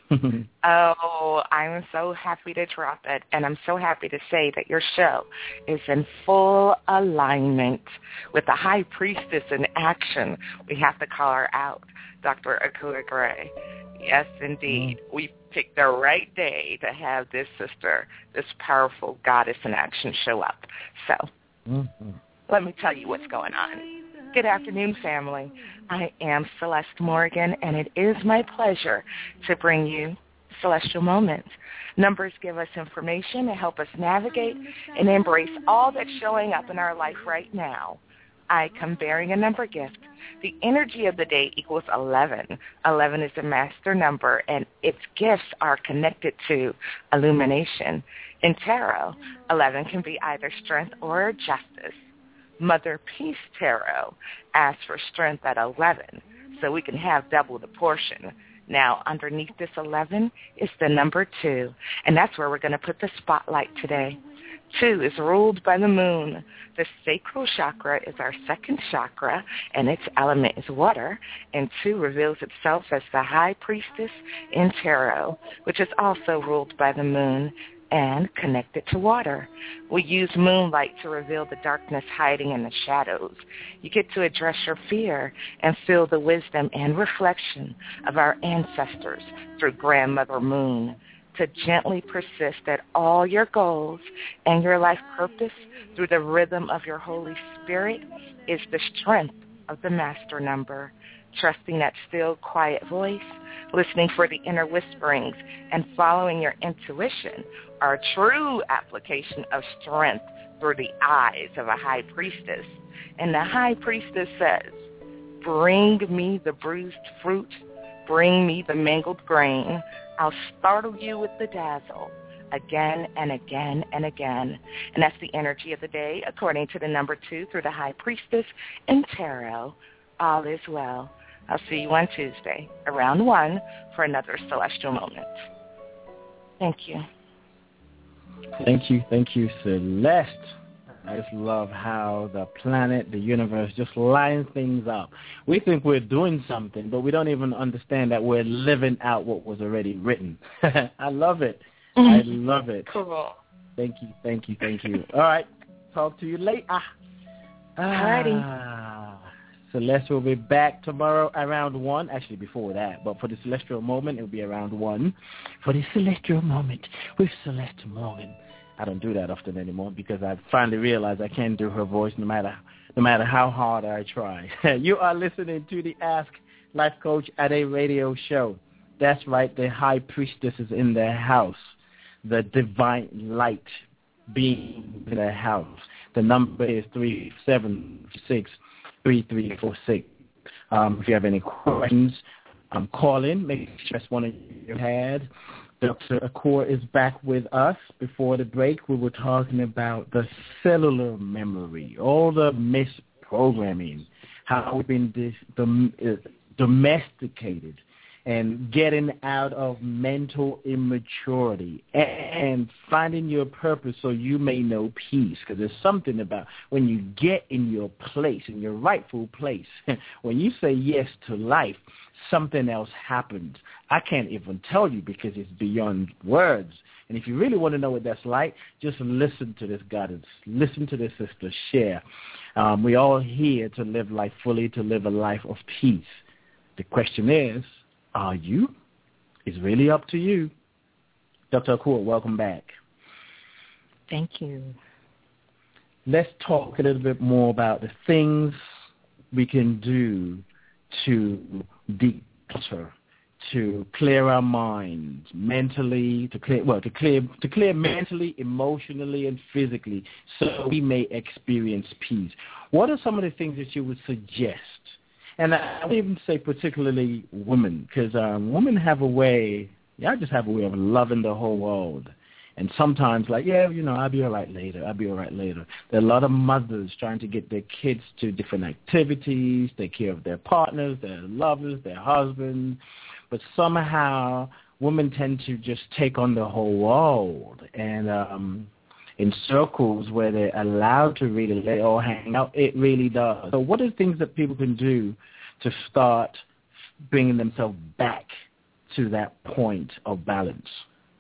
H: Oh, I'm so happy to drop it, and I'm so happy to say that your show is in full alignment with the High Priestess in action. We have to call her out, Dr. Akua Gray. Yes, indeed. We picked the right day to have this sister, this powerful goddess in action, show up. So let me tell you what's going on. Good afternoon, family. I am Celeste Morgan, and it is my pleasure to bring you Celestial Moments. Numbers give us information to help us navigate and embrace all that's showing up in our life right now. I come bearing a number gift. The energy of the day equals 11. 11 is a master number, and its gifts are connected to illumination. In tarot, 11 can be either strength or justice. Mother Peace Tarot asks for strength at 11, so we can have double the portion. Now, underneath this 11 is the number 2, and that's where we're going to put the spotlight today. 2 is ruled by the moon. The sacral chakra is our second chakra, and its element is water, and 2 reveals itself as the High Priestess in tarot, which is also ruled by the moon and connected to water. We use moonlight to reveal the darkness hiding in the shadows. You get to address your fear and feel the wisdom and reflection of our ancestors through Grandmother Moon. To gently persist at all your goals and your life purpose through the rhythm of your Holy Spirit is the strength of the master number. Trusting that still, quiet voice, listening for the inner whisperings, and following your intuition are a true application of strength through the eyes of a high priestess. And the high priestess says, "Bring me the bruised fruit, bring me the mangled grain. I'll startle you with the dazzle again and again and again." And that's the energy of the day, according to the number 2 through the high priestess in tarot. All is well. I'll see you on Tuesday around 1 for another Celestial Moment. Thank you.
E: Thank you, Celeste. I just love how the planet, the universe just lines things up. We think we're doing something, but we don't even understand that we're living out what was already written. I love it. I love it.
H: Cool.
E: Thank you. All right. Talk to you later.
H: Alrighty.
E: Celeste will be back tomorrow around 1. Actually, before that. But for the Celestial Moment, it will be around 1. For the Celestial Moment with Celeste Morgan. I don't do that often anymore because I finally realized I can't do her voice no matter how hard I try. You are listening to the Ask Life Coach at a radio show. That's right. The high priestess is in their house. The divine light being in their house. The number is 376-3346. If you have any questions, call in. Make sure that's one in your head. Dr. Akor is back with us. Before the break, we were talking about the cellular memory, all the misprogramming, how we've been domesticated and getting out of mental immaturity and finding your purpose so you may know peace. Because there's something about when you get in your place, in your rightful place, when you say yes to life, something else happens. I can't even tell you because it's beyond words. And if you really want to know what that's like, just listen to this goddess, listen to this sister share. We're all here to live life fully, to live a life of peace. The question is, are you? It's really up to you. Dr. Akor, welcome back.
I: Thank you.
E: Let's talk a little bit more about the things we can do to declutter, to clear our minds mentally, to clear mentally, emotionally, and physically, so we may experience peace. What are some of the things that you would suggest? And I would even say particularly women, because women have a way, just have a way of loving the whole world. And sometimes, I'll be all right later. There are a lot of mothers trying to get their kids to different activities, take care of their partners, their lovers, their husbands. But somehow women tend to just take on the whole world. And in circles where they're allowed to really let it all hang out, it really does. So what are things that people can do to start bringing themselves back to that point of balance?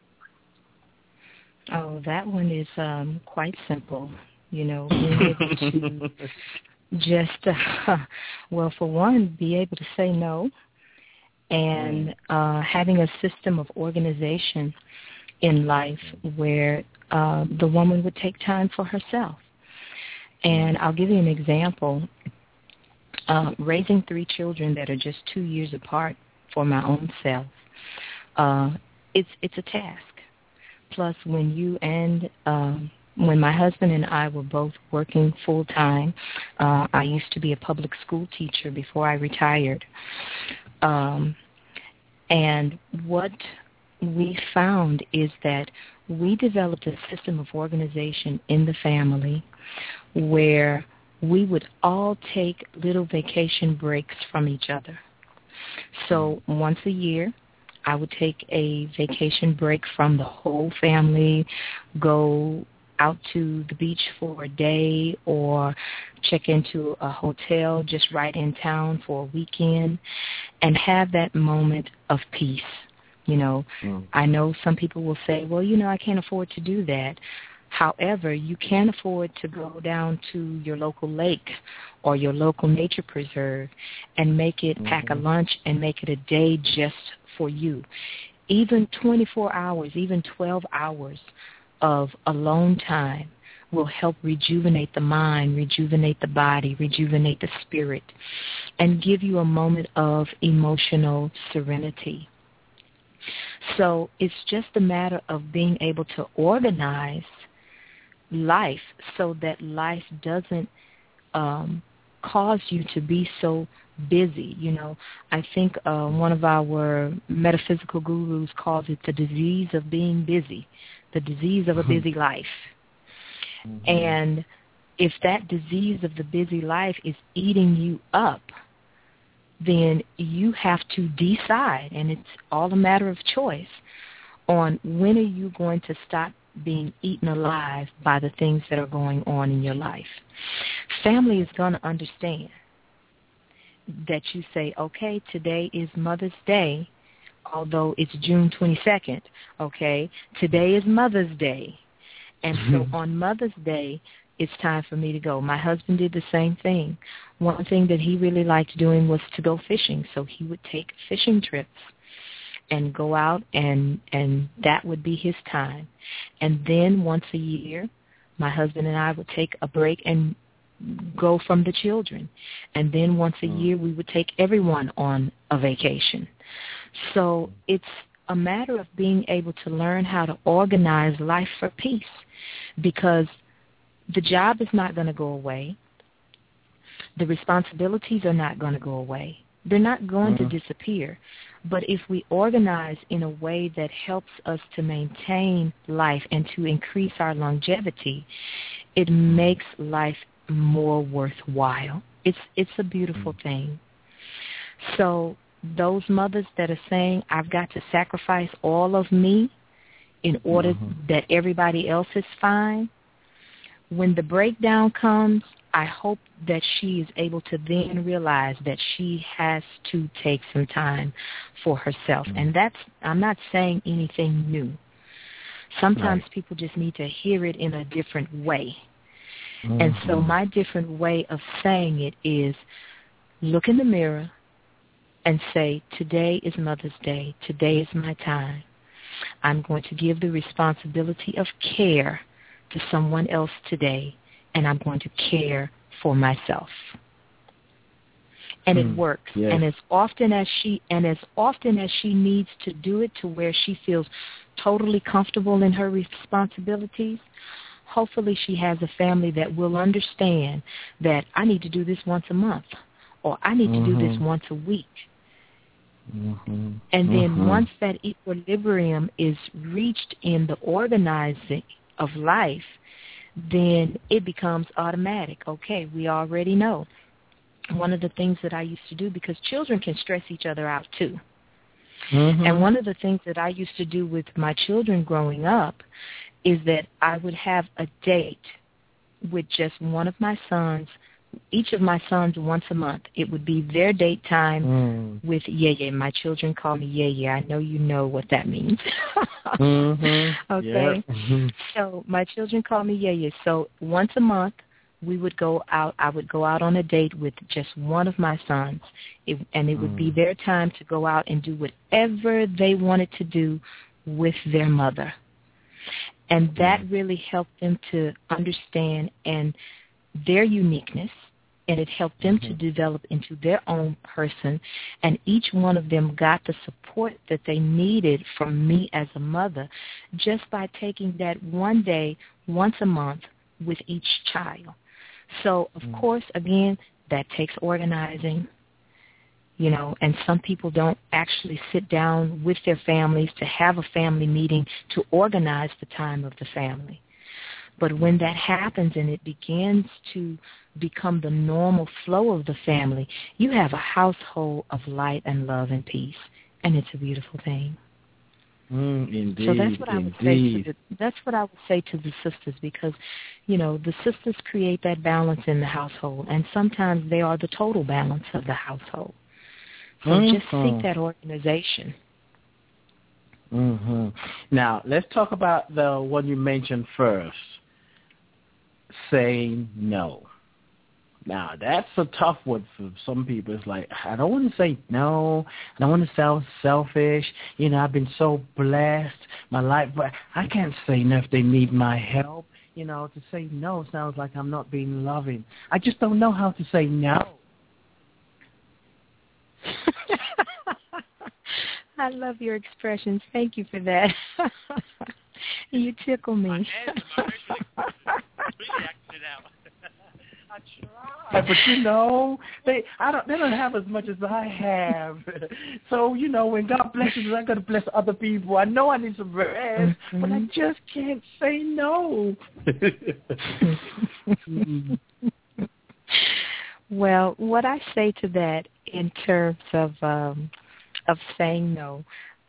I: Oh, that one is quite simple. Being able to just, for one, be able to say no, and having a system of organization in life where the woman would take time for herself. And I'll give you an example. Raising 3 children that are just 2 years apart for my own self, it's a task. Plus, when my husband and I were both working full-time, I used to be a public school teacher before I retired. And what we found is that we developed a system of organization in the family where we would all take little vacation breaks from each other. So once a year, I would take a vacation break from the whole family, go out to the beach for a day or check into a hotel just right in town for a weekend and have that moment of peace. I know some people will say, well, I can't afford to do that. However, you can afford to go down to your local lake or your local nature preserve and pack a lunch and make it a day just for you. Even 24 hours, even 12 hours of alone time will help rejuvenate the mind, rejuvenate the body, rejuvenate the spirit, and give you a moment of emotional serenity. So it's just a matter of being able to organize life so that life doesn't cause you to be so busy. I think one of our metaphysical gurus calls it the disease of being busy, the disease of a busy life. Mm-hmm. And if that disease of the busy life is eating you up, then you have to decide, and it's all a matter of choice, on when are you going to stop being eaten alive by the things that are going on in your life. Family is going to understand that you say, okay, today is Mother's Day, although it's June 22nd, okay? Today is Mother's Day. And so on Mother's Day, it's time for me to go. My husband did the same thing. One thing that he really liked doing was to go fishing, so he would take fishing trips and go out, and that would be his time. And then once a year, my husband and I would take a break and go from the children. And then once a year, we would take everyone on a vacation. So it's a matter of being able to learn how to organize life for peace, because the job is not going to go away. The responsibilities are not going to go away. They're not going to disappear. But if we organize in a way that helps us to maintain life and to increase our longevity, it makes life more worthwhile. It's a beautiful thing. So those mothers that are saying, I've got to sacrifice all of me in order that everybody else is fine, when the breakdown comes, I hope that she is able to then realize that she has to take some time for herself. And I'm not saying anything new. Sometimes people just need to hear it in a different way. And so my different way of saying it is look in the mirror and say, today is Mother's Day. Today is my time. I'm going to give the responsibility of care to someone else today, and I'm going to care for myself. And it works. Yes. And as often as she needs to do it to where she feels totally comfortable in her responsibilities, hopefully she has a family that will understand that I need to do this once a month, or I need to do this once a week. And then once that equilibrium is reached in the organizing of life, then it becomes automatic. Okay, we already know. One of the things that I used to do, because children can stress each other out too. And one of the things that I used to do with my children growing up is that I would have a date with just one of my sons, each of my sons once a month. It would be their date time with Yeye. My children call me Yeye. I know you know what that means. Okay? Yep. So my children call me Yeye. So once a month, we would go out. I would go out on a date with just one of my sons, and it would be their time to go out and do whatever they wanted to do with their mother. And that really helped them to understand and their uniqueness, and it helped them to develop into their own person, and each one of them got the support that they needed from me as a mother just by taking that one day, once a month, with each child. So, of course, again, that takes organizing, you know, and some people don't actually sit down with their families to have a family meeting to organize the time of the family. But when that happens and it begins to become the normal flow of the family, you have a household of light and love and peace, and it's a beautiful thing.
E: Indeed,
I: so that's what I would say. That's what I would say to the sisters, because, you know, the sisters create that balance in the household, and sometimes they are the total balance of the household. So just seek that organization.
E: Now, let's talk about the one you mentioned first, saying no. Now, that's a tough one for some people. It's like, I don't want to say no. I don't want to sound selfish. You know, I've been so blessed, my life, but I can't say no if they need my help. You know, to say no sounds like I'm not being loving. I just don't know how to say no.
I: I love your expressions. Thank you for that. You tickle me.
E: But you know, they don't have as much as I have. So, you know, when God blesses us, I got to bless other people. I know I need some rest, but I just can't say no.
I: Well, what I say to that in terms of saying no,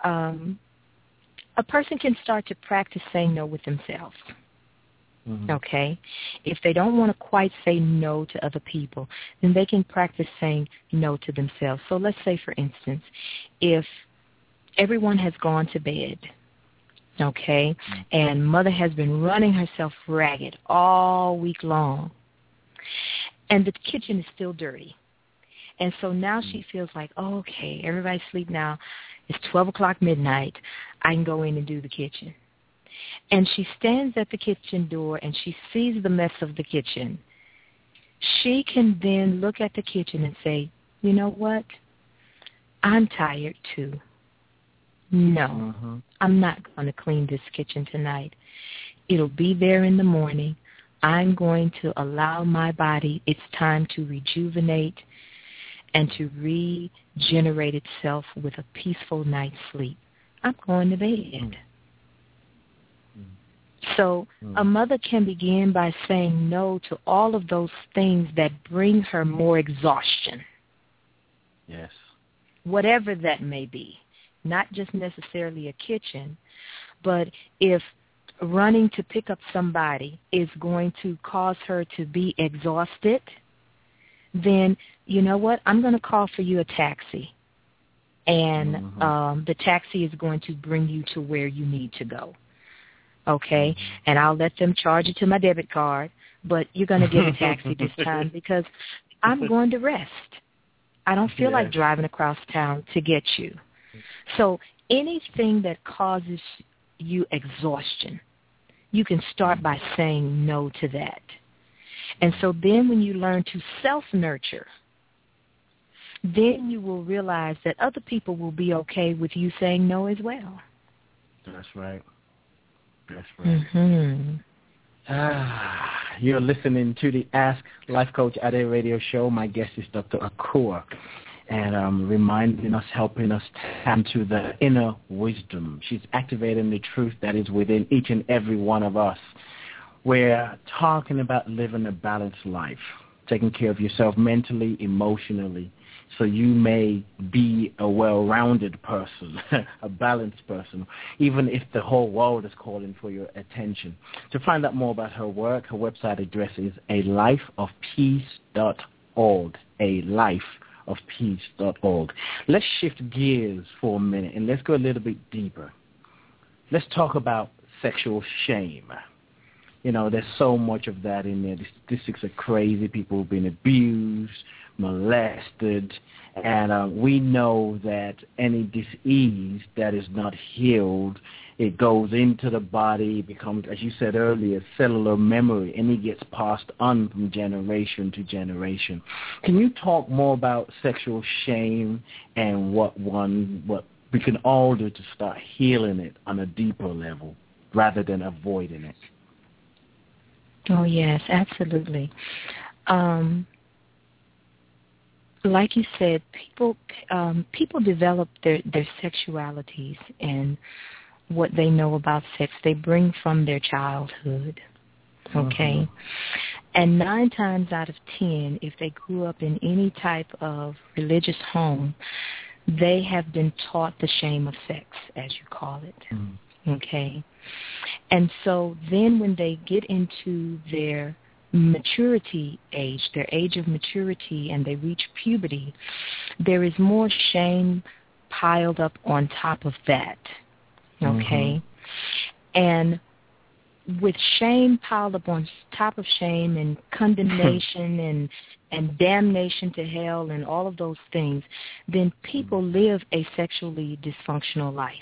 I: a person can start to practice saying no with themselves. Okay? If they don't want to quite say no to other people, then they can practice saying no to themselves. So let's say, for instance, if everyone has gone to bed, okay? And mother has been running herself ragged all week long. And the kitchen is still dirty. And so now she feels like, oh, okay, everybody's asleep now. It's 12 o'clock midnight. I can go in and do the kitchen. And she stands at the kitchen door and she sees the mess of the kitchen. She can then look at the kitchen and say, you know what? I'm tired too. No, I'm not going to clean this kitchen tonight. It'll be there in the morning. I'm going to allow my body its time to rejuvenate and to regenerate itself with a peaceful night's sleep. I'm going to bed. So a mother can begin by saying no to all of those things that bring her more exhaustion.
E: Yes.
I: Whatever that may be. Not just necessarily a kitchen, but if running to pick up somebody is going to cause her to be exhausted, then you know what? I'm going to call for you a taxi. And the taxi is going to bring you to where you need to go. Okay? And I'll let them charge it to my debit card, but you're going to get a taxi this time because I'm going to rest. I don't feel like driving across town to get you. So anything that causes you exhaustion, you can start by saying no to that. And so then when you learn to self-nurture, then you will realize that other people will be okay with you saying no as well.
E: That's right. That's right. You're listening to the Ask Life Coach Ade radio show. My guest is Dr. Akua. And reminding us, helping us tap into the inner wisdom. She's activating the truth that is within each and every one of us. We're talking about living a balanced life, taking care of yourself mentally, emotionally, so you may be a well-rounded person, a balanced person, even if the whole world is calling for your attention. To find out more about her work, her website address is alifeofpeace.org, alifeofpeace.org. Let's shift gears for a minute and let's go a little bit deeper. Let's talk about sexual shame. You know, there's so much of that in there. The statistics are crazy. People have been abused, molested, and we know that any disease that is not healed, it goes into the body, becomes, as you said earlier, cellular memory, and it gets passed on from generation to generation. Can you talk more about sexual shame and what we can all do to start healing it on a deeper level rather than avoiding it?
I: Oh, yes, absolutely. Like you said, people develop their sexualities and what they know about sex. They bring from their childhood, okay? And 9 times out of 10, if they grew up in any type of religious home, they have been taught the shame of sex, as you call it, okay? And so then when they get into their maturity age, their age of maturity, and they reach puberty, there is more shame piled up on top of that, okay? And with shame piled up on top of shame and condemnation and damnation to hell and all of those things, then people live a sexually dysfunctional life.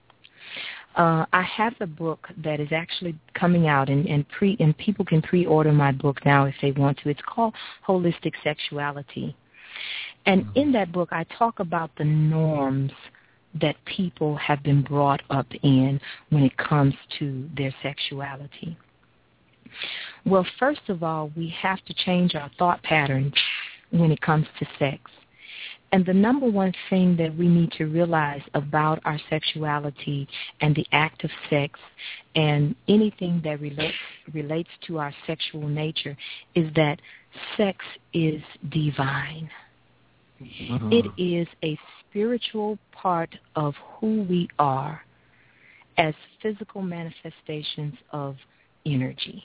I: I have the book that is actually coming out, and people can pre-order my book now if they want to. It's called Holistic Sexuality. And in that book, I talk about the norms that people have been brought up in when it comes to their sexuality. Well, first of all, we have to change our thought patterns when it comes to sex. And the number one thing that we need to realize about our sexuality and the act of sex and anything that relates to our sexual nature is that sex is divine. It is a spiritual part of who we are as physical manifestations of energy.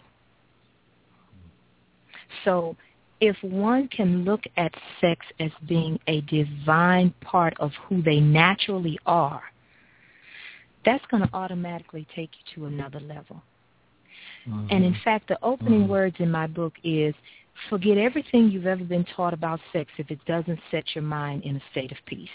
I: So if one can look at sex as being a divine part of who they naturally are, that's going to automatically take you to another level. And in fact, the opening words in my book is, forget everything you've ever been taught about sex if it doesn't set your mind in a state of peace.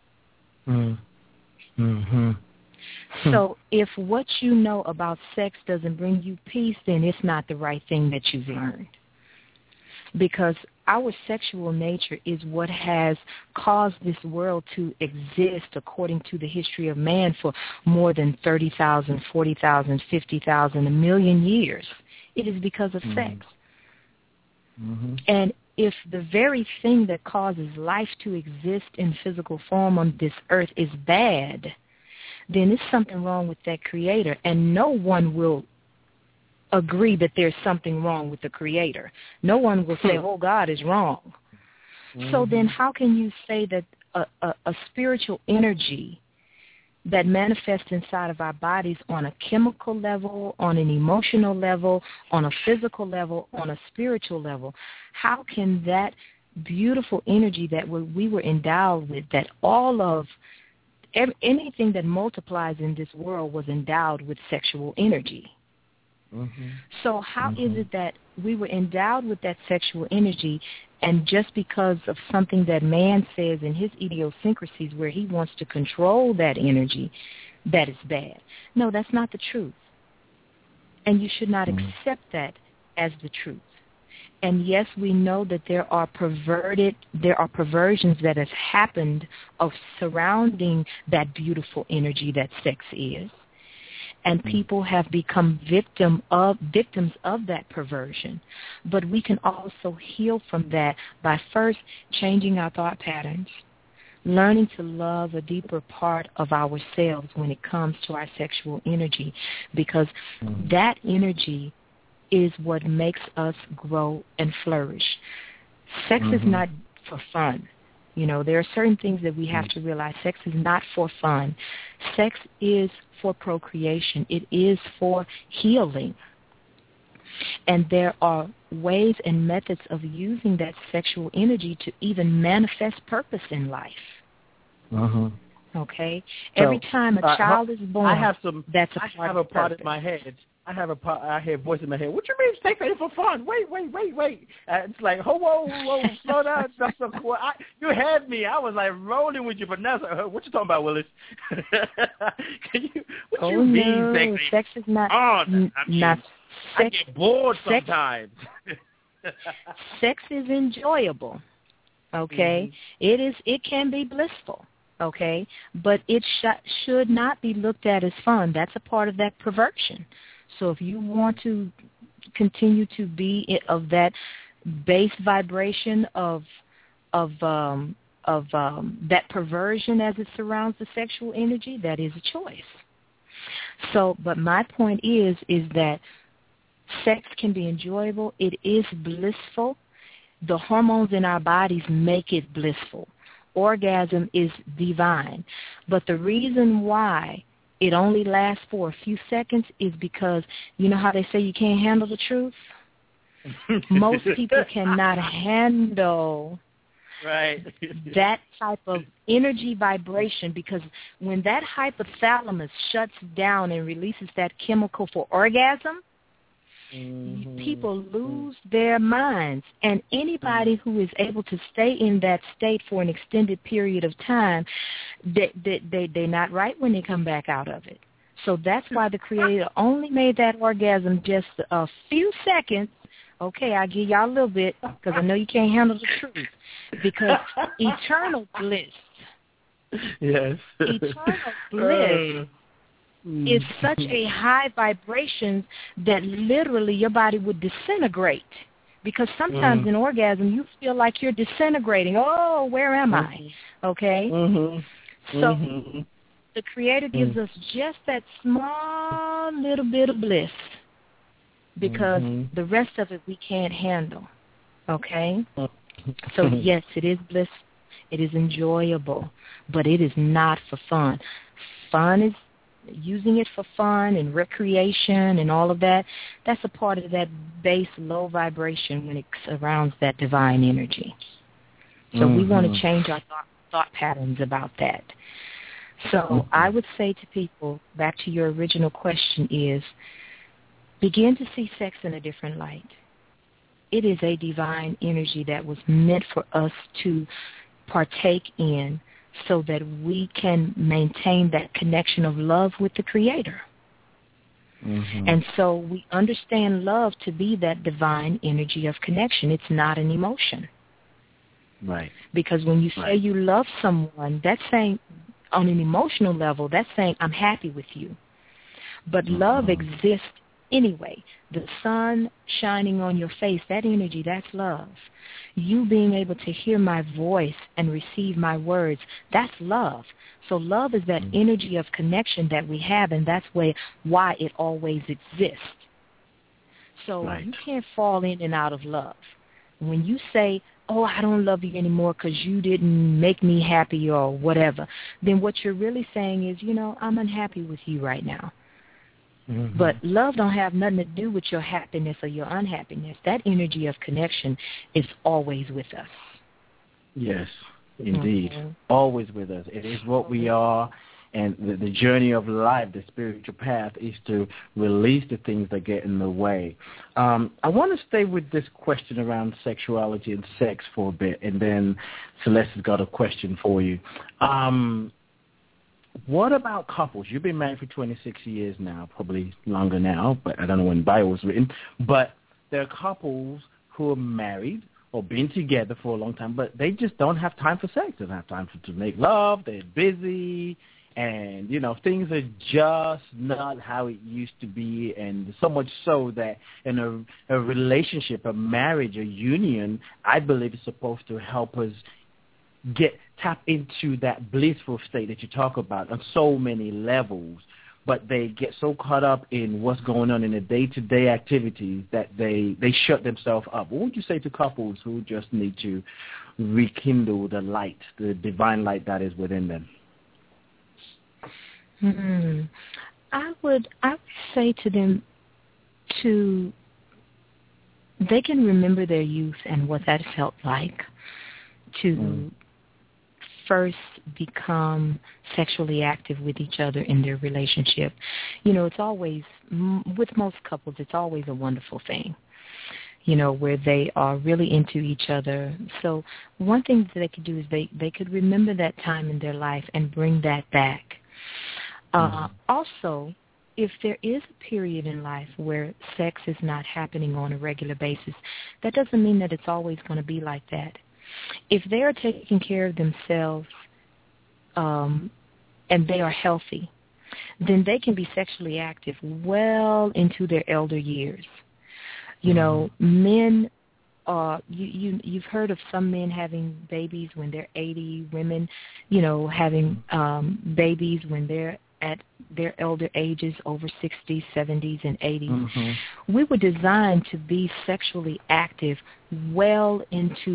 I: So if what you know about sex doesn't bring you peace, then it's not the right thing that you've learned. Because our sexual nature is what has caused this world to exist according to the history of man for more than 30,000, 40,000, 50,000, a million years. It is because of sex. And if the very thing that causes life to exist in physical form on this earth is bad, then there's something wrong with that creator, and no one will agree that there's something wrong with the creator. No one will say, oh, God is wrong. So then how can you say that a spiritual energy that manifests inside of our bodies on a chemical level, on an emotional level, on a physical level, on a spiritual level, how can that beautiful energy that we were endowed with, that all of anything that multiplies in this world was endowed with sexual energy? So how is it that we were endowed with that sexual energy, and just because of something that man says in his idiosyncrasies where he wants to control that energy, that is bad? No, that's not the truth. And you should not accept that as the truth. And yes, we know that there are perversions that have happened of surrounding that beautiful energy that sex is. And people have become victims of that perversion. But we can also heal from that by first changing our thought patterns, learning to love a deeper part of ourselves when it comes to our sexual energy, because that energy is what makes us grow and flourish. Sex is not for fun. You know, there are certain things that we have to realize. Sex is not for fun. Sex is for procreation. It is for healing. And there are ways and methods of using that sexual energy to even manifest purpose in life. Okay? So, every time a child is born, that's a part of purpose.
E: In my head. I hear a voice in my head. What you mean sex ain't for fun? Wait. It's like, whoa, slow down. That's so cool. You had me. I was like rolling with you, but now, what you talking about, Willis? What you mean
I: sex is not.
E: I get bored sometimes.
I: Sex is enjoyable. Okay, it can be blissful. Okay, but it should not be looked at as fun. That's a part of that perversion. So if you want to continue to be of that base vibration of that perversion as it surrounds the sexual energy, that is a choice. So, but my point is that sex can be enjoyable. It is blissful. The hormones in our bodies make it blissful. Orgasm is divine. But the reason why it only lasts for a few seconds is because, you know how they say you can't handle the truth? Most people cannot handle that type of energy vibration, because when that hypothalamus shuts down and releases that chemical for orgasm, people lose their minds. And anybody who is able to stay in that state for an extended period of time, they're not right when they come back out of it. So that's why the Creator only made that orgasm just a few seconds. Okay, I'll give y'all a little bit because I know you can't handle the truth. Because eternal bliss, eternal bliss is such a high vibration that literally your body would disintegrate. Because sometimes in orgasm you feel like you're disintegrating. Oh, where am I? Okay? So the Creator gives us just that small little bit of bliss, because the rest of it we can't handle. Okay? So yes, it is bliss. It is enjoyable, but it is not for fun. Fun is using it for fun and recreation and all of that. That's a part of that base low vibration when it surrounds that divine energy. So we want to change our thought patterns about that. So I would say to people, back to your original question, is begin to see sex in a different light. It is a divine energy that was meant for us to partake in so that we can maintain that connection of love with the Creator. Mm-hmm. And so we understand love to be that divine energy of connection. It's not an emotion.
E: Right.
I: Because when you say you love someone, that's saying, on an emotional level, that's saying, I'm happy with you. But love exists anyway. The sun shining on your face, that energy, that's love. You being able to hear my voice and receive my words, that's love. So love is that energy of connection that we have, and that's why it always exists. So you can't fall in and out of love. When you say, oh, I don't love you anymore because you didn't make me happy or whatever, then what you're really saying is, I'm unhappy with you right now. Mm-hmm. But love don't have nothing to do with your happiness or your unhappiness. That energy of connection is always with us.
E: Yes, indeed. Mm-hmm. Always with us. It is what we are. And the journey of life, the spiritual path, is to release the things that get in the way. I want to stay with this question around sexuality and sex for a bit, and then Celeste's got a question for you. What about couples? You've been married for 26 years now, probably longer now, but I don't know when the Bible was written. But there are couples who are married or been together for a long time, but they just don't have time for sex. They don't have time to make love. They're busy. And, things are just not how it used to be, and so much so that in a relationship, a marriage, a union, I believe is supposed to help us tap into that blissful state that you talk about on so many levels. But they get so caught up in what's going on in the day-to-day activities that they shut themselves up. What would you say to couples who just need to rekindle the light, the divine light that is within them?
I: I would say to them they can remember their youth and what that felt like to first become sexually active with each other in their relationship. It's always, with most couples, it's always a wonderful thing, where they are really into each other. So one thing that they could do is they could remember that time in their life and bring that back. Also, if there is a period in life where sex is not happening on a regular basis, that doesn't mean that it's always going to be like that. If they are taking care of themselves and they are healthy, then they can be sexually active well into their elder years. Men you've heard of some men having babies when they're 80, women, having babies when they're at their elder ages, over 60s, 70s, and 80s. Mm-hmm. We were designed to be sexually active let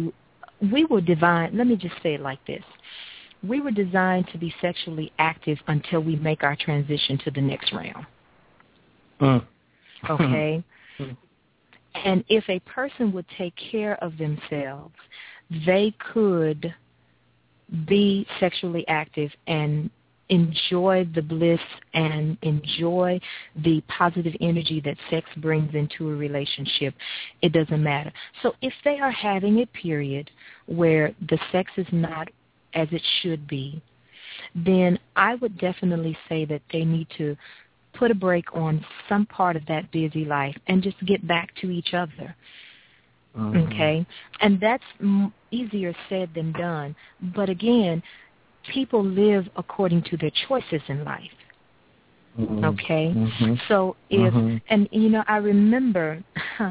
I: me just say it like this. We were designed to be sexually active until we make our transition to the next round. Okay? And if a person would take care of themselves, they could be sexually active and enjoy the bliss and enjoy the positive energy that sex brings into a relationship. It doesn't matter. So if they are having a period where the sex is not as it should be, then I would definitely say that they need to put a break on some part of that busy life and just get back to each other. Okay? And that's easier said than done. But again, people live according to their choices in life. Okay? So if, and I remember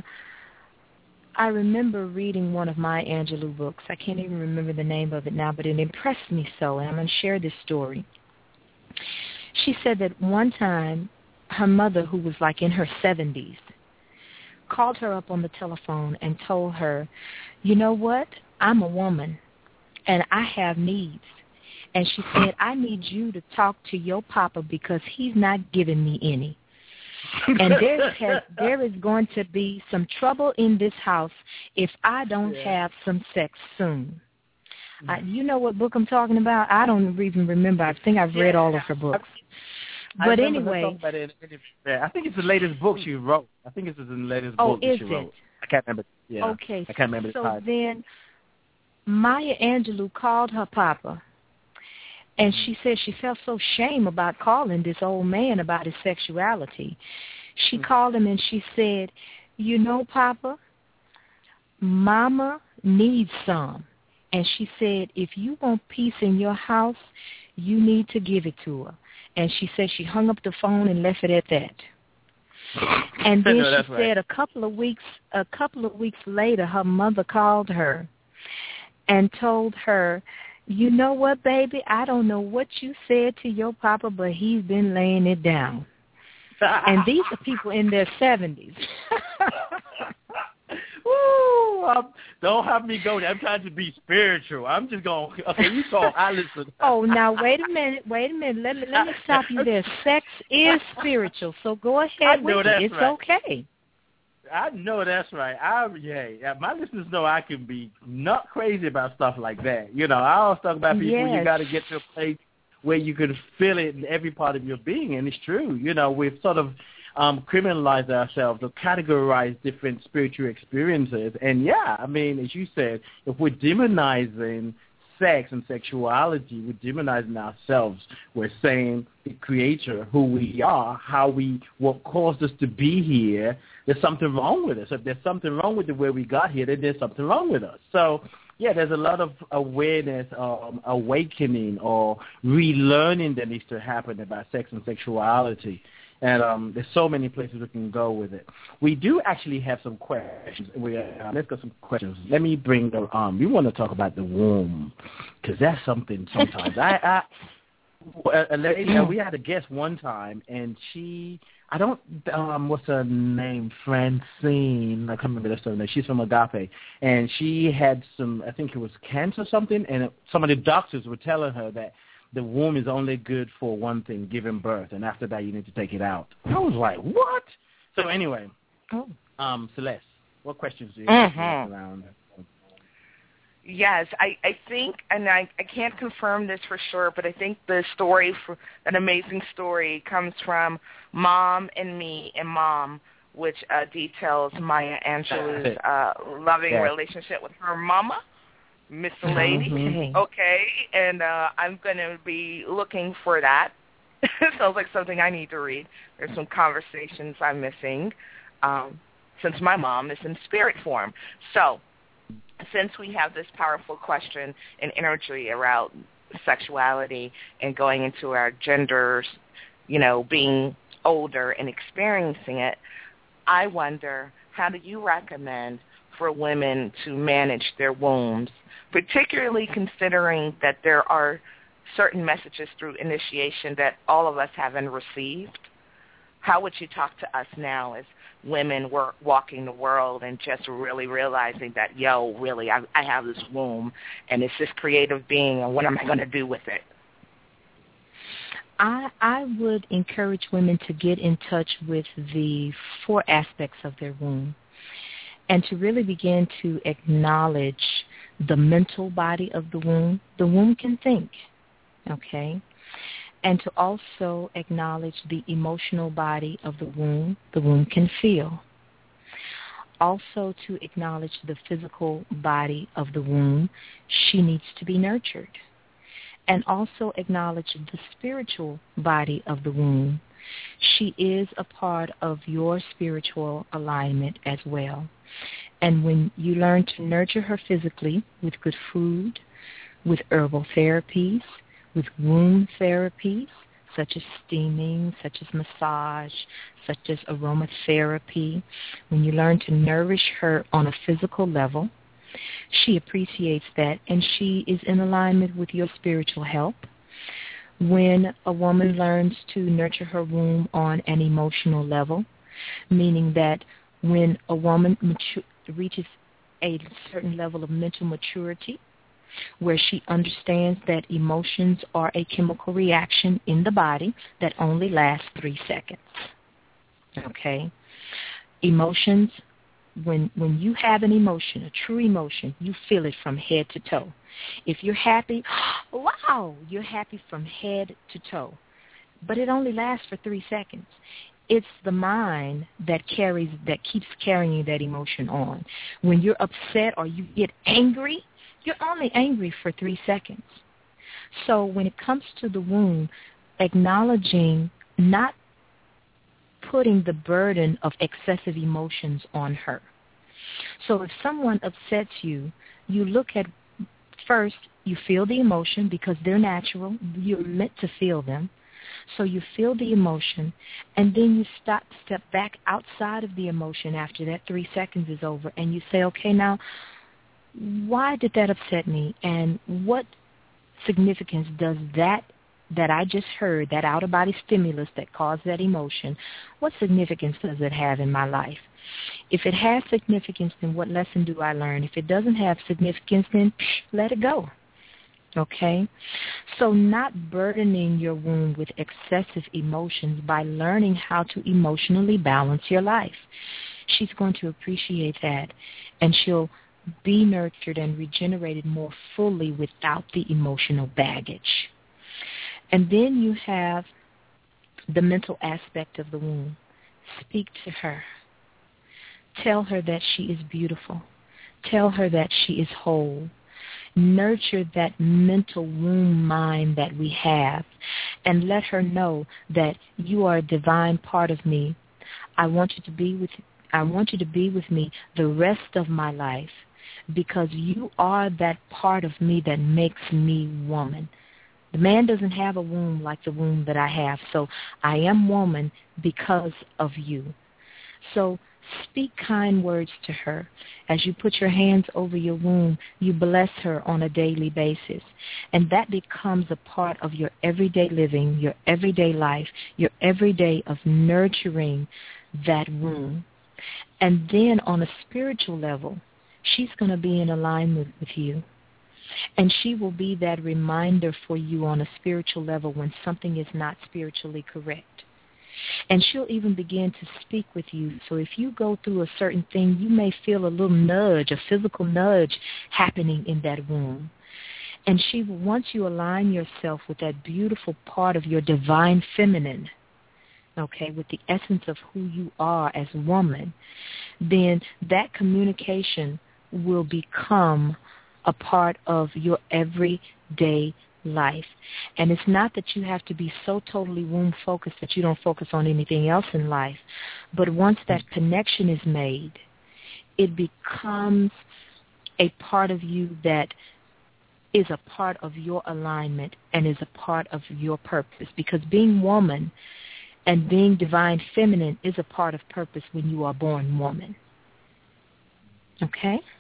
I: reading one of Maya Angelou books. I can't even remember the name of it now, but it impressed me so, and I'm going to share this story. She said that one time her mother, who was like in her 70s, called her up on the telephone and told her, you know what, I'm a woman and I have needs. And she said, I need you to talk to your papa because he's not giving me any. And there is going to be some trouble in this house if I don't have some sex soon. You know what book I'm talking about? I don't even remember. I think I've read all of her books. But anyway,
E: I think it's the latest book she wrote. I think it's the latest book she wrote. I can't remember. Yeah.
I: Okay.
E: I can't remember the title.
I: So then Maya Angelou called her papa, and she said she felt so shame about calling this old man about his sexuality. She called him and she said, you know, Papa, Mama needs some. And she said, if you want peace in your house, you need to give it to her. And she said she hung up the phone and left it at that. And then she said a couple of weeks later, her mother called her and told her, you know what, baby, I don't know what you said to your papa, but he's been laying it down. And these are people in their 70s.
E: Woo! Don't have me go there. I'm trying to be spiritual. I'm just going, okay, you talk, I listen.
I: Oh, now, wait a minute. Let me stop you there. Sex is spiritual, so go ahead with it. It's right. Okay.
E: I know that's right. My listeners know I can be not crazy about stuff like that. You know, I always talk about people when you got to get to a place where you can feel it in every part of your being, and it's true. You know, we've sort of criminalized ourselves or categorized different spiritual experiences. And, yeah, I mean, as you said, if we're demonizing sex and sexuality, we're demonizing ourselves. We're saying the creator, who we are, what caused us to be here, there's something wrong with us. If there's something wrong with the way we got here, then there's something wrong with us. So, yeah, there's a lot of awareness, awakening or relearning that needs to happen about sex and sexuality. And there's so many places we can go with it. We do actually have some questions. Let's go some questions. Let me bring the we want to talk about the womb, because that's something sometimes. A lady, we had a guest one time, and what's her name? Francine. I can't remember her name. She's from Agape. And she had I think it was cancer or something, and some of the doctors were telling her that the womb is only good for one thing, giving birth, and after that you need to take it out. I was like, what? So anyway, Celeste, what questions do you have around that?
H: Yes, I think, and I can't confirm this for sure, but I think the story, an amazing story, comes from Mom and Me and Mom, which details Maya Angelou's loving relationship with her mama, Miss Lady. Okay, and I'm going to be looking for that. Sounds like something I need to read. There's some conversations I'm missing since my mom is in spirit form. So since we have this powerful question and energy around sexuality and going into our genders, you know, being older and experiencing it, I wonder, how do you recommend for women to manage their wombs, particularly considering that there are certain messages through initiation that all of us haven't received? How would you talk to us now as women were walking the world and just really realizing that, really, I have this womb, and it's this creative being, and what am I going to do with it?
I: I would encourage women to get in touch with the 4 aspects of their womb and to really begin to acknowledge the mental body of the womb. The womb can think, okay? And to also acknowledge the emotional body of the womb. The womb can feel. Also to acknowledge the physical body of the womb. She needs to be nurtured. And also acknowledge the spiritual body of the womb. She is a part of your spiritual alignment as well. And when you learn to nurture her physically with good food, with herbal therapies, with womb therapies, such as steaming, such as massage, such as aromatherapy, when you learn to nourish her on a physical level, she appreciates that, and she is in alignment with your spiritual help. When a woman learns to nurture her womb on an emotional level, meaning that when a woman reaches a certain level of mental maturity, where she understands that emotions are a chemical reaction in the body that only lasts 3 seconds. Okay? Emotions when you have an emotion, a true emotion, you feel it from head to toe. If you're happy, wow, you're happy from head to toe. But it only lasts for 3 seconds. It's the mind that keeps carrying that emotion on. When you're upset or you get angry, you're only angry for 3 seconds. So when it comes to the womb, acknowledging, not putting the burden of excessive emotions on her. So if someone upsets you, you look at, first, you feel the emotion because they're natural. You're meant to feel them. So you feel the emotion, and then you step back outside of the emotion after that 3 seconds is over, and you say, okay, now, why did that upset me, and what significance does that I just heard, that out-of-body stimulus that caused that emotion, what significance does it have in my life? If it has significance, then what lesson do I learn? If it doesn't have significance, then let it go. Okay? So not burdening your womb with excessive emotions by learning how to emotionally balance your life. She's going to appreciate that, and she'll be nurtured and regenerated more fully without the emotional baggage. And then you have the mental aspect of the womb. Speak to her. Tell her that she is beautiful. Tell her that she is whole. Nurture that mental womb mind that we have, and let her know that you are a divine part of me. I want you to be with me the rest of my life, because you are that part of me that makes me woman. The man doesn't have a womb like the womb that I have, so I am woman because of you. So speak kind words to her. As you put your hands over your womb, you bless her on a daily basis. And that becomes a part of your everyday living, your everyday life, your everyday of nurturing that womb. And then on a spiritual level, she's going to be in alignment with you. And she will be that reminder for you on a spiritual level when something is not spiritually correct. And she'll even begin to speak with you. So if you go through a certain thing, you may feel a little nudge, a physical nudge happening in that womb. And she, once you align yourself with that beautiful part of your divine feminine, okay, with the essence of who you are as a woman, then that communication will become a part of your everyday life. And it's not that you have to be so totally womb focused that you don't focus on anything else in life. But once that connection is made, it becomes a part of you that is a part of your alignment and is a part of your purpose. Because being woman and being divine feminine is a part of purpose when you are born woman. Okay?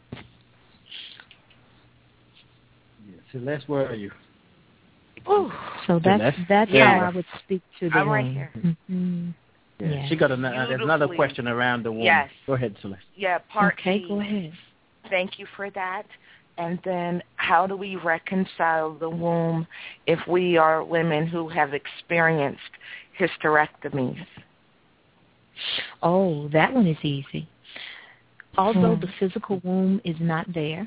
E: Celeste, where are you?
I: Oh, so that's how I would speak to the
H: I'm
I: womb.
H: right here.
I: Mm-hmm.
E: Yeah. She got another question around the womb.
H: Yes.
E: Go ahead, Celeste.
H: Yeah, part
I: Okay,
H: B.
I: go ahead.
H: Thank you for that. And then how do we reconcile the womb if we are women who have experienced hysterectomies?
I: Oh, that one is easy. Although the physical womb is not there,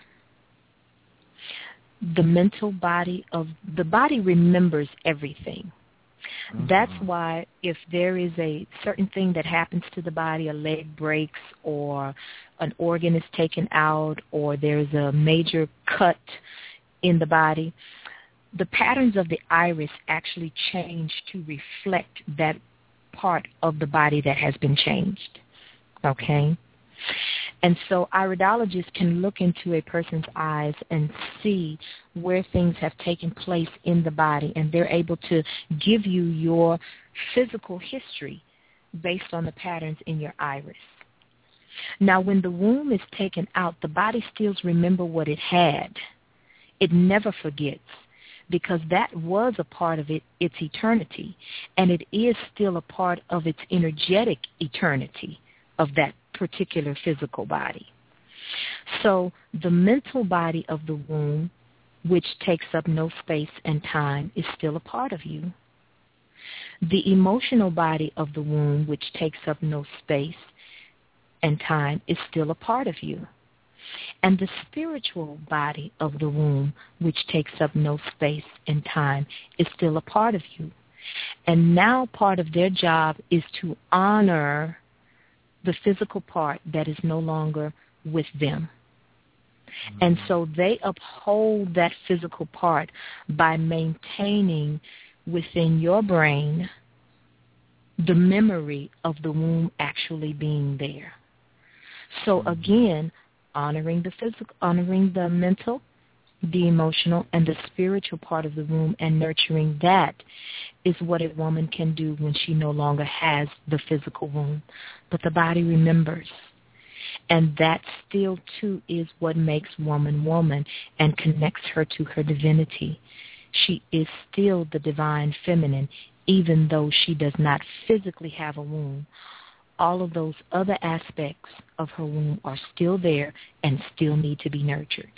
I: the mental body remembers everything. That's why if there is a certain thing that happens to the body, a leg breaks or an organ is taken out or there's a major cut in the body, the patterns of the iris actually change to reflect that part of the body that has been changed. Okay? And so iridologists can look into a person's eyes and see where things have taken place in the body, and they're able to give you your physical history based on the patterns in your iris. Now, when the womb is taken out, the body still remembers what it had. It never forgets, because that was a part of its eternity, and it is still a part of its energetic eternity of that particular physical body. So the mental body of the womb, which takes up no space and time, is still a part of you. The emotional body of the womb, which takes up no space and time is still a part of you. And the spiritual body of the womb, which takes up no space and time, is still a part of you. And now part of their job is to honor the physical part that is no longer with them. And so they uphold that physical part by maintaining within your brain the memory of the womb actually being there. So again, honoring the physical, honoring the mental, the emotional, and the spiritual part of the womb and nurturing that is what a woman can do when she no longer has the physical womb. But the body remembers. And that still, too, is what makes woman woman and connects her to her divinity. She is still the divine feminine, even though she does not physically have a womb. All of those other aspects of her womb are still there and still need to be nurtured.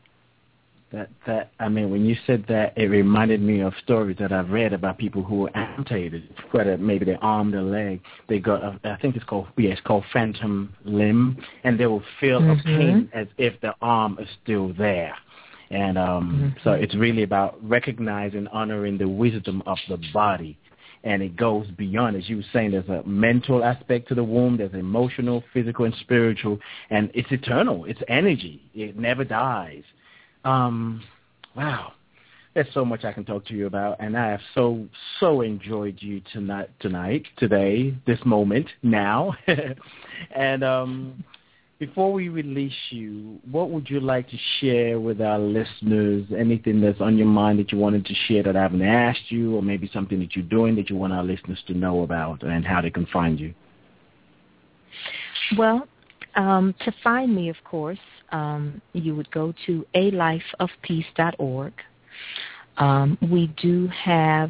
E: When you said that, it reminded me of stories that I've read about people who were amputated, whether maybe their arm, their leg. They got, I think it's called phantom limb, and they will feel a pain as if the arm is still there. And so it's really about recognizing, honoring the wisdom of the body. And it goes beyond, as you were saying, there's a mental aspect to the womb, there's emotional, physical, and spiritual, and it's eternal. It's energy. It never dies. Wow. There's so much I can talk to you about, and I have so enjoyed you today, this moment, now. And before we release you, what would you like to share with our listeners? Anything that's on your mind that you wanted to share that I haven't asked you, or maybe something that you're doing that you want our listeners to know about and how they can find you?
I: Well, to find me, of course, you would go to alifeofpeace.org. We do have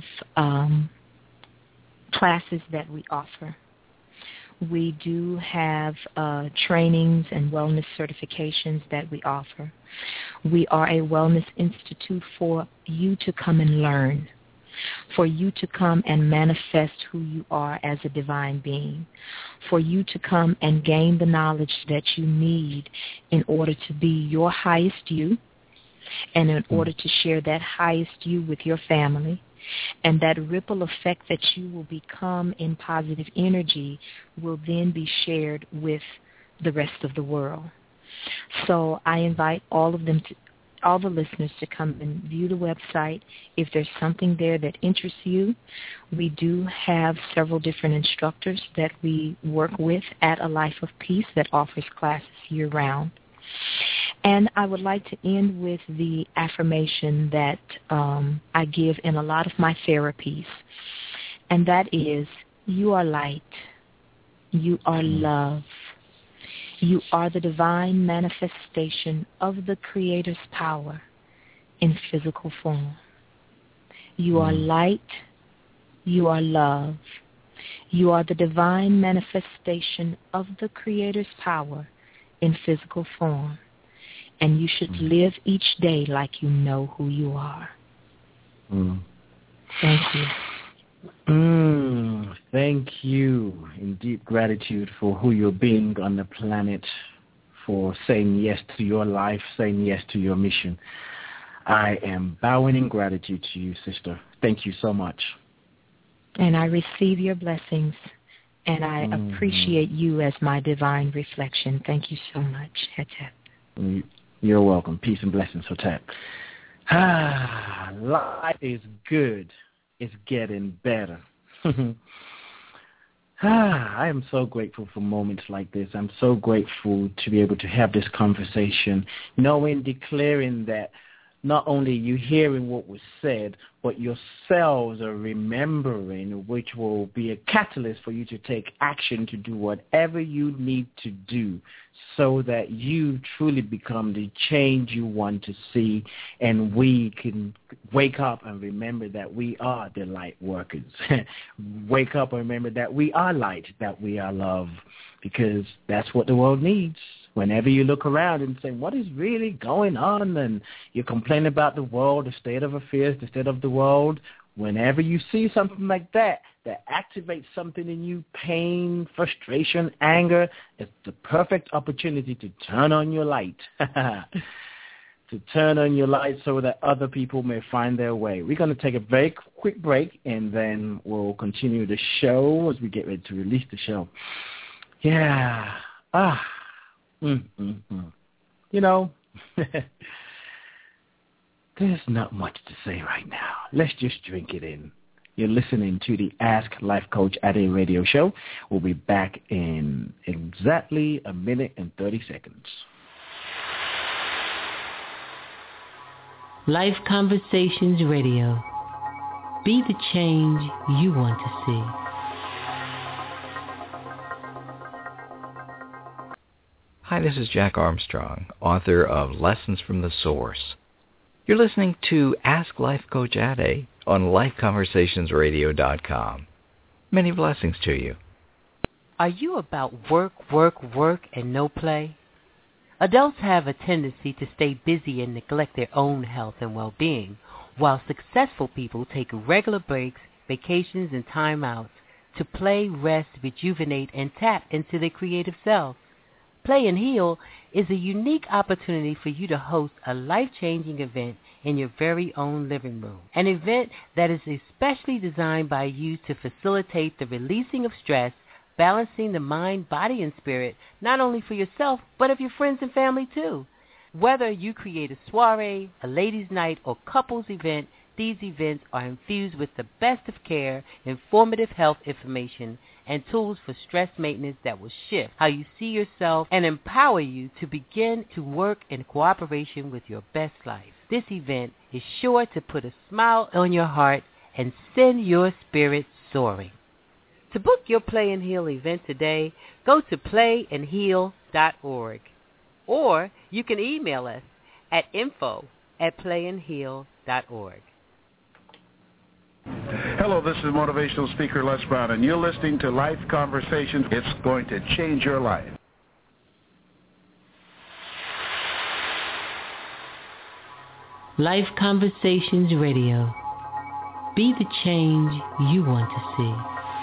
I: classes that we offer. We do have trainings and wellness certifications that we offer. We are a wellness institute for you to come and learn, for you to come and manifest who you are as a divine being, for you to come and gain the knowledge that you need in order to be your highest you, and in order to share that highest you with your family. And that ripple effect that you will become in positive energy will then be shared with the rest of the world. So I invite all the listeners to come and view the website. If there's something there that interests you, we do have several different instructors that we work with at A Life of Peace that offers classes year-round. And I would like to end with the affirmation that I give in a lot of my therapies, and that is, you are light, you are love, you are the divine manifestation of the Creator's power in physical form. You are light, you are love, you are the divine manifestation of the Creator's power in physical form. And you should live each day like you know who you are. Thank you.
E: Thank you. In deep gratitude for who you're being on the planet, for saying yes to your life, saying yes to your mission. I am bowing in gratitude to you, sister. Thank you so much.
I: And I receive your blessings, and I appreciate you as my divine reflection. Thank you so much, Hetep.
E: You're welcome. Peace and blessings, Hotep. Life is good. It's getting better. I am so grateful for moments like this. I'm so grateful to be able to have this conversation, declaring that not only you hearing what was said, but yourselves are remembering, which will be a catalyst for you to take action to do whatever you need to do so that you truly become the change you want to see, and we can wake up and remember that we are the light workers. Wake up and remember that we are light, that we are love, because that's what the world needs. Whenever you look around and say, what is really going on? And you complain about the world, the state of affairs, the state of the world. Whenever you see something like that activates something in you, pain, frustration, anger, it's the perfect opportunity to turn on your light. To turn on your light so that other people may find their way. We're going to take a very quick break, and then we'll continue the show as we get ready to release the show. Yeah. You know, there's not much to say right now. Let's just drink it in. You're listening to the Ask Life Coach Ade radio show. We'll be back in exactly a minute and 30 seconds.
A: Life Conversations Radio. Be the change you want to see.
D: Hi, this is Jack Armstrong, author of Lessons from the Source. You're listening to Ask Life Coach Ade on LifeConversationsRadio.com. Many blessings to you.
A: Are you about work, and no play? Adults have a tendency to stay busy and neglect their own health and well-being, while successful people take regular breaks, vacations, and time outs to play, rest, rejuvenate, and tap into their creative selves. Play and Heal is a unique opportunity for you to host a life-changing event in your very own living room, an event that is especially designed by you to facilitate the releasing of stress, balancing the mind, body, and spirit, not only for yourself, but of your friends and family too. Whether you create a soiree, a ladies' night, or couples event, these events are infused with the best of care, informative health information, and tools for stress maintenance that will shift how you see yourself and empower you to begin to work in cooperation with your best life. This event is sure to put a smile on your heart and send your spirit soaring. To book your Play and Heal event today, go to playandheal.org. Or you can email us at info@playandheal.org.
P: Hello, this is motivational speaker Les Brown, and you're listening to Life Conversations. It's going to change your life.
A: Life Conversations Radio. Be the change you want to see.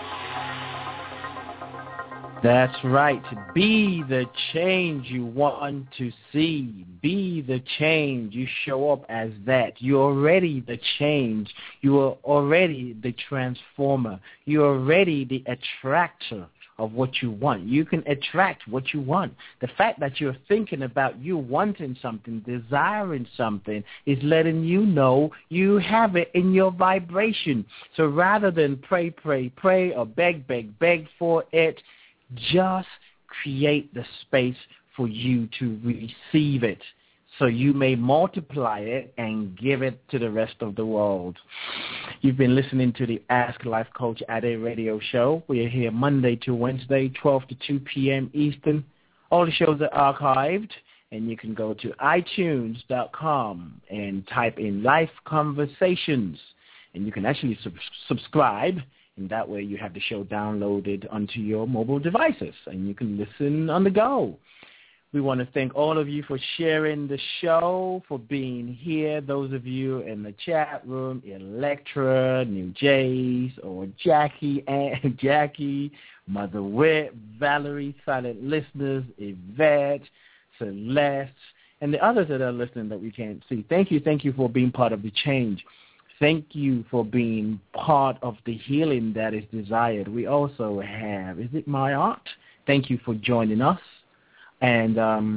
E: That's right. Be the change you want to see. Be the change. You show up as that. You're already the change. You are already the transformer. You're already the attractor of what you want. You can attract what you want. The fact that you're thinking about you wanting something, desiring something, is letting you know you have it in your vibration. So rather than pray, or beg for it, just create the space for you to receive it so you may multiply it and give it to the rest of the world. You've been listening to the Ask Life Coach Ade radio show. We are here Monday to Wednesday, 12 to 2 p.m. Eastern. All the shows are archived, and you can go to iTunes.com and type in Life Conversations, and you can actually subscribe. And that way you have the show downloaded onto your mobile devices, and you can listen on the go. We want to thank all of you for sharing the show, for being here. Those of you in the chat room, Electra, New Jays, or Jackie, Mother Wit, Valerie, Silent Listeners, Yvette, Celeste, and the others that are listening that we can't see. Thank you for being part of the change. Thank you for being part of the healing that is desired. We also have, is it my art? Thank you for joining us. And,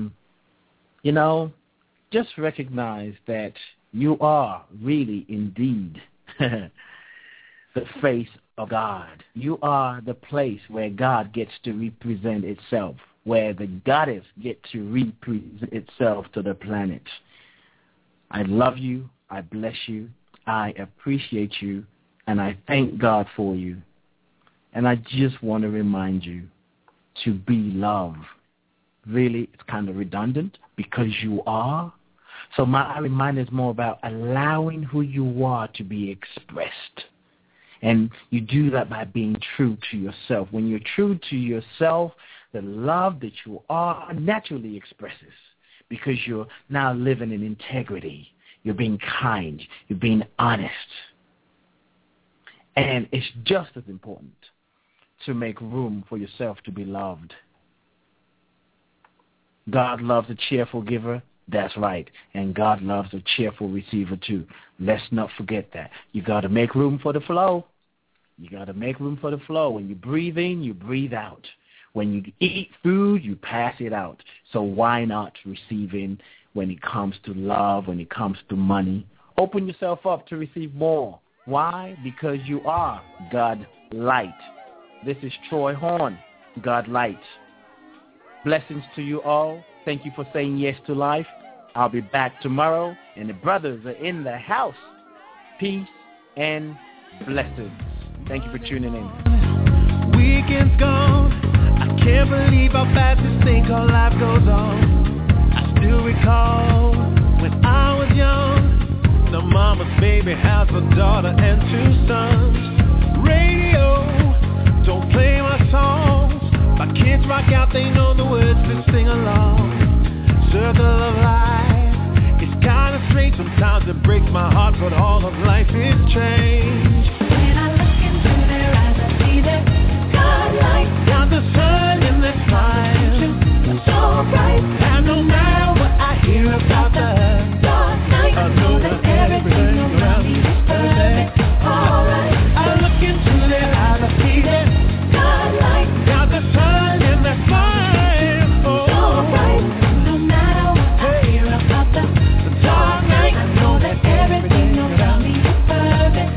E: just recognize that you are really indeed the face of God. You are the place where God gets to represent itself, where the goddess gets to represent itself to the planet. I love you. I bless you. I appreciate you, and I thank God for you. And I just want to remind you to be love. Really, it's kind of redundant because you are. So my reminder is more about allowing who you are to be expressed. And you do that by being true to yourself. When you're true to yourself, the love that you are naturally expresses because you're now living in integrity. You're being kind. You're being honest. And it's just as important to make room for yourself to be loved. God loves a cheerful giver. That's right. And God loves a cheerful receiver too. Let's not forget that. You got to make room for the flow. You got to make room for the flow. When you breathe in, you breathe out. When you eat food, you pass it out. So why not receive in when it comes to love, when it comes to money? Open yourself up to receive more. Why? Because you are God Light. This is Troy Horn, God Light. Blessings to you all. Thank you for saying yes to life. I'll be back tomorrow, and the brothers are in the house. Peace and blessings. Thank you for tuning in.
Q: Weekend's gone. I can't believe how fast this thing called life goes on. I still recall when I was young. The mama's baby has a daughter and 2 sons. Radio, don't play my songs. My kids rock out, they know the words to sing along. Circle of life, it's kinda strange. Sometimes it breaks my heart, but all of life is change. When I look into their eyes, I see that God light. Got the sun in their smile, it's so bright. And no matter what I hear about the dark night, I know that everything around me is perfect, alright. I look into their eyes, I see that God light. Got the sun in their smile, oh, so bright. No matter what I hear about the dark night, I know that everything around me is perfect,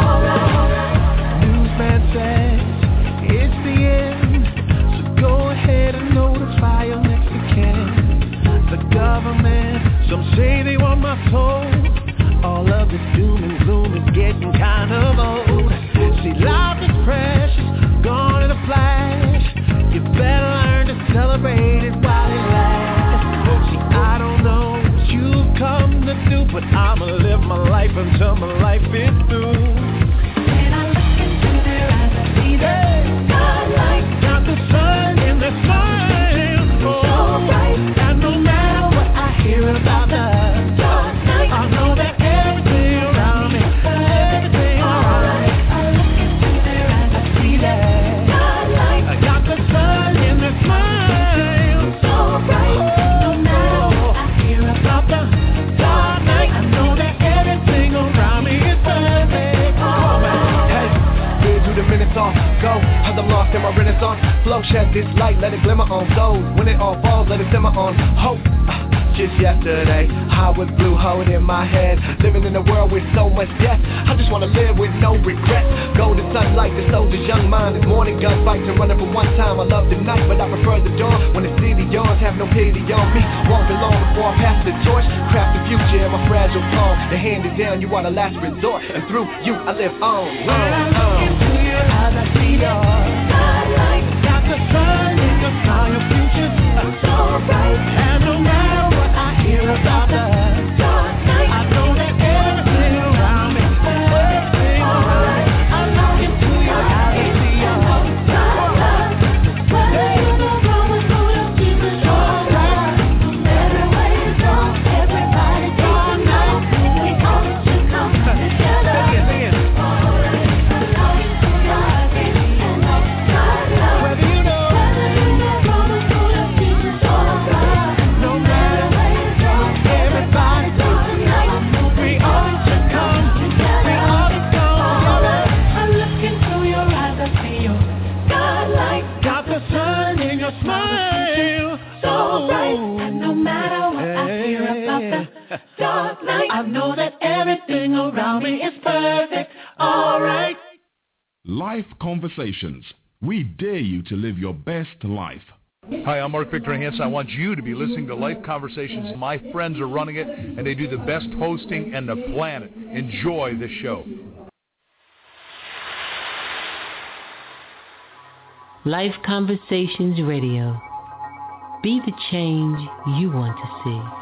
Q: alright. Newsman says it's the end, so go ahead and notify your next of kin. The government, some say they want my soul. All of this doom and gloom is getting kind of old. See, life is precious, gone in a flash. You better learn to celebrate it while it lasts. See, I don't know what you've come to do, but I'ma live my life until my life is through. When I look into their eyes, I see that God light. Got the sun in their smile, oh, so bright. And no matter what I hear about the dark night, I know that everything around me, everything alright. I look into their eyes, I see that God light. I got the sun in their smile, so bright. No matter what I hear about the dark night, I know that everything around me is perfect, alright.
R: Hey, here do the minutes off, go. As I'm lost in my renaissance flow, shed this light, let it glimmer on those. When it all falls, let it simmer on hope. Just yesterday, I was blue, holding my head, living in a world with so much death. I just wanna live with no regrets. Golden sunlight, the soldier's young mind. This morning gunfights and running for one time. I love the night, but I prefer the dawn. When the city yawns, have no pity on me. Walk along before I pass the torch. Craft the future in my fragile palm. The hand is down, you are the last resort, and through you I live on.
Q: When I look into your eyes, I see the starlight. Got the sun in your smile, your future's so bright. And no matter what I hear about the dark night, I know that everything around me, everything alright. I look into your eyes, I see your starlight. Whether you know wrong or good, I'll keep it alright. No matter where you go, everybody take a night. We all should come together. Alright, I look into your eyes, I see your starlight. Whether you know wrong or good, I'll keep it alright. No matter where you go, everybody take a night. We all should come together. We all should go together. I look into your eyes, I see your starlight. Got the sun in your smile, so bright. And no matter what I hear about the dark night, I know that everything around me is perfect, alright.
C: Life Conversations. We dare you to live your best life.
B: Hi, I'm Mark Victor Hansen. I want you to be listening to Life Conversations. My friends are running it, and they do the best hosting on the planet. Enjoy the show.
A: Life Conversations Radio. Be the change you want to see.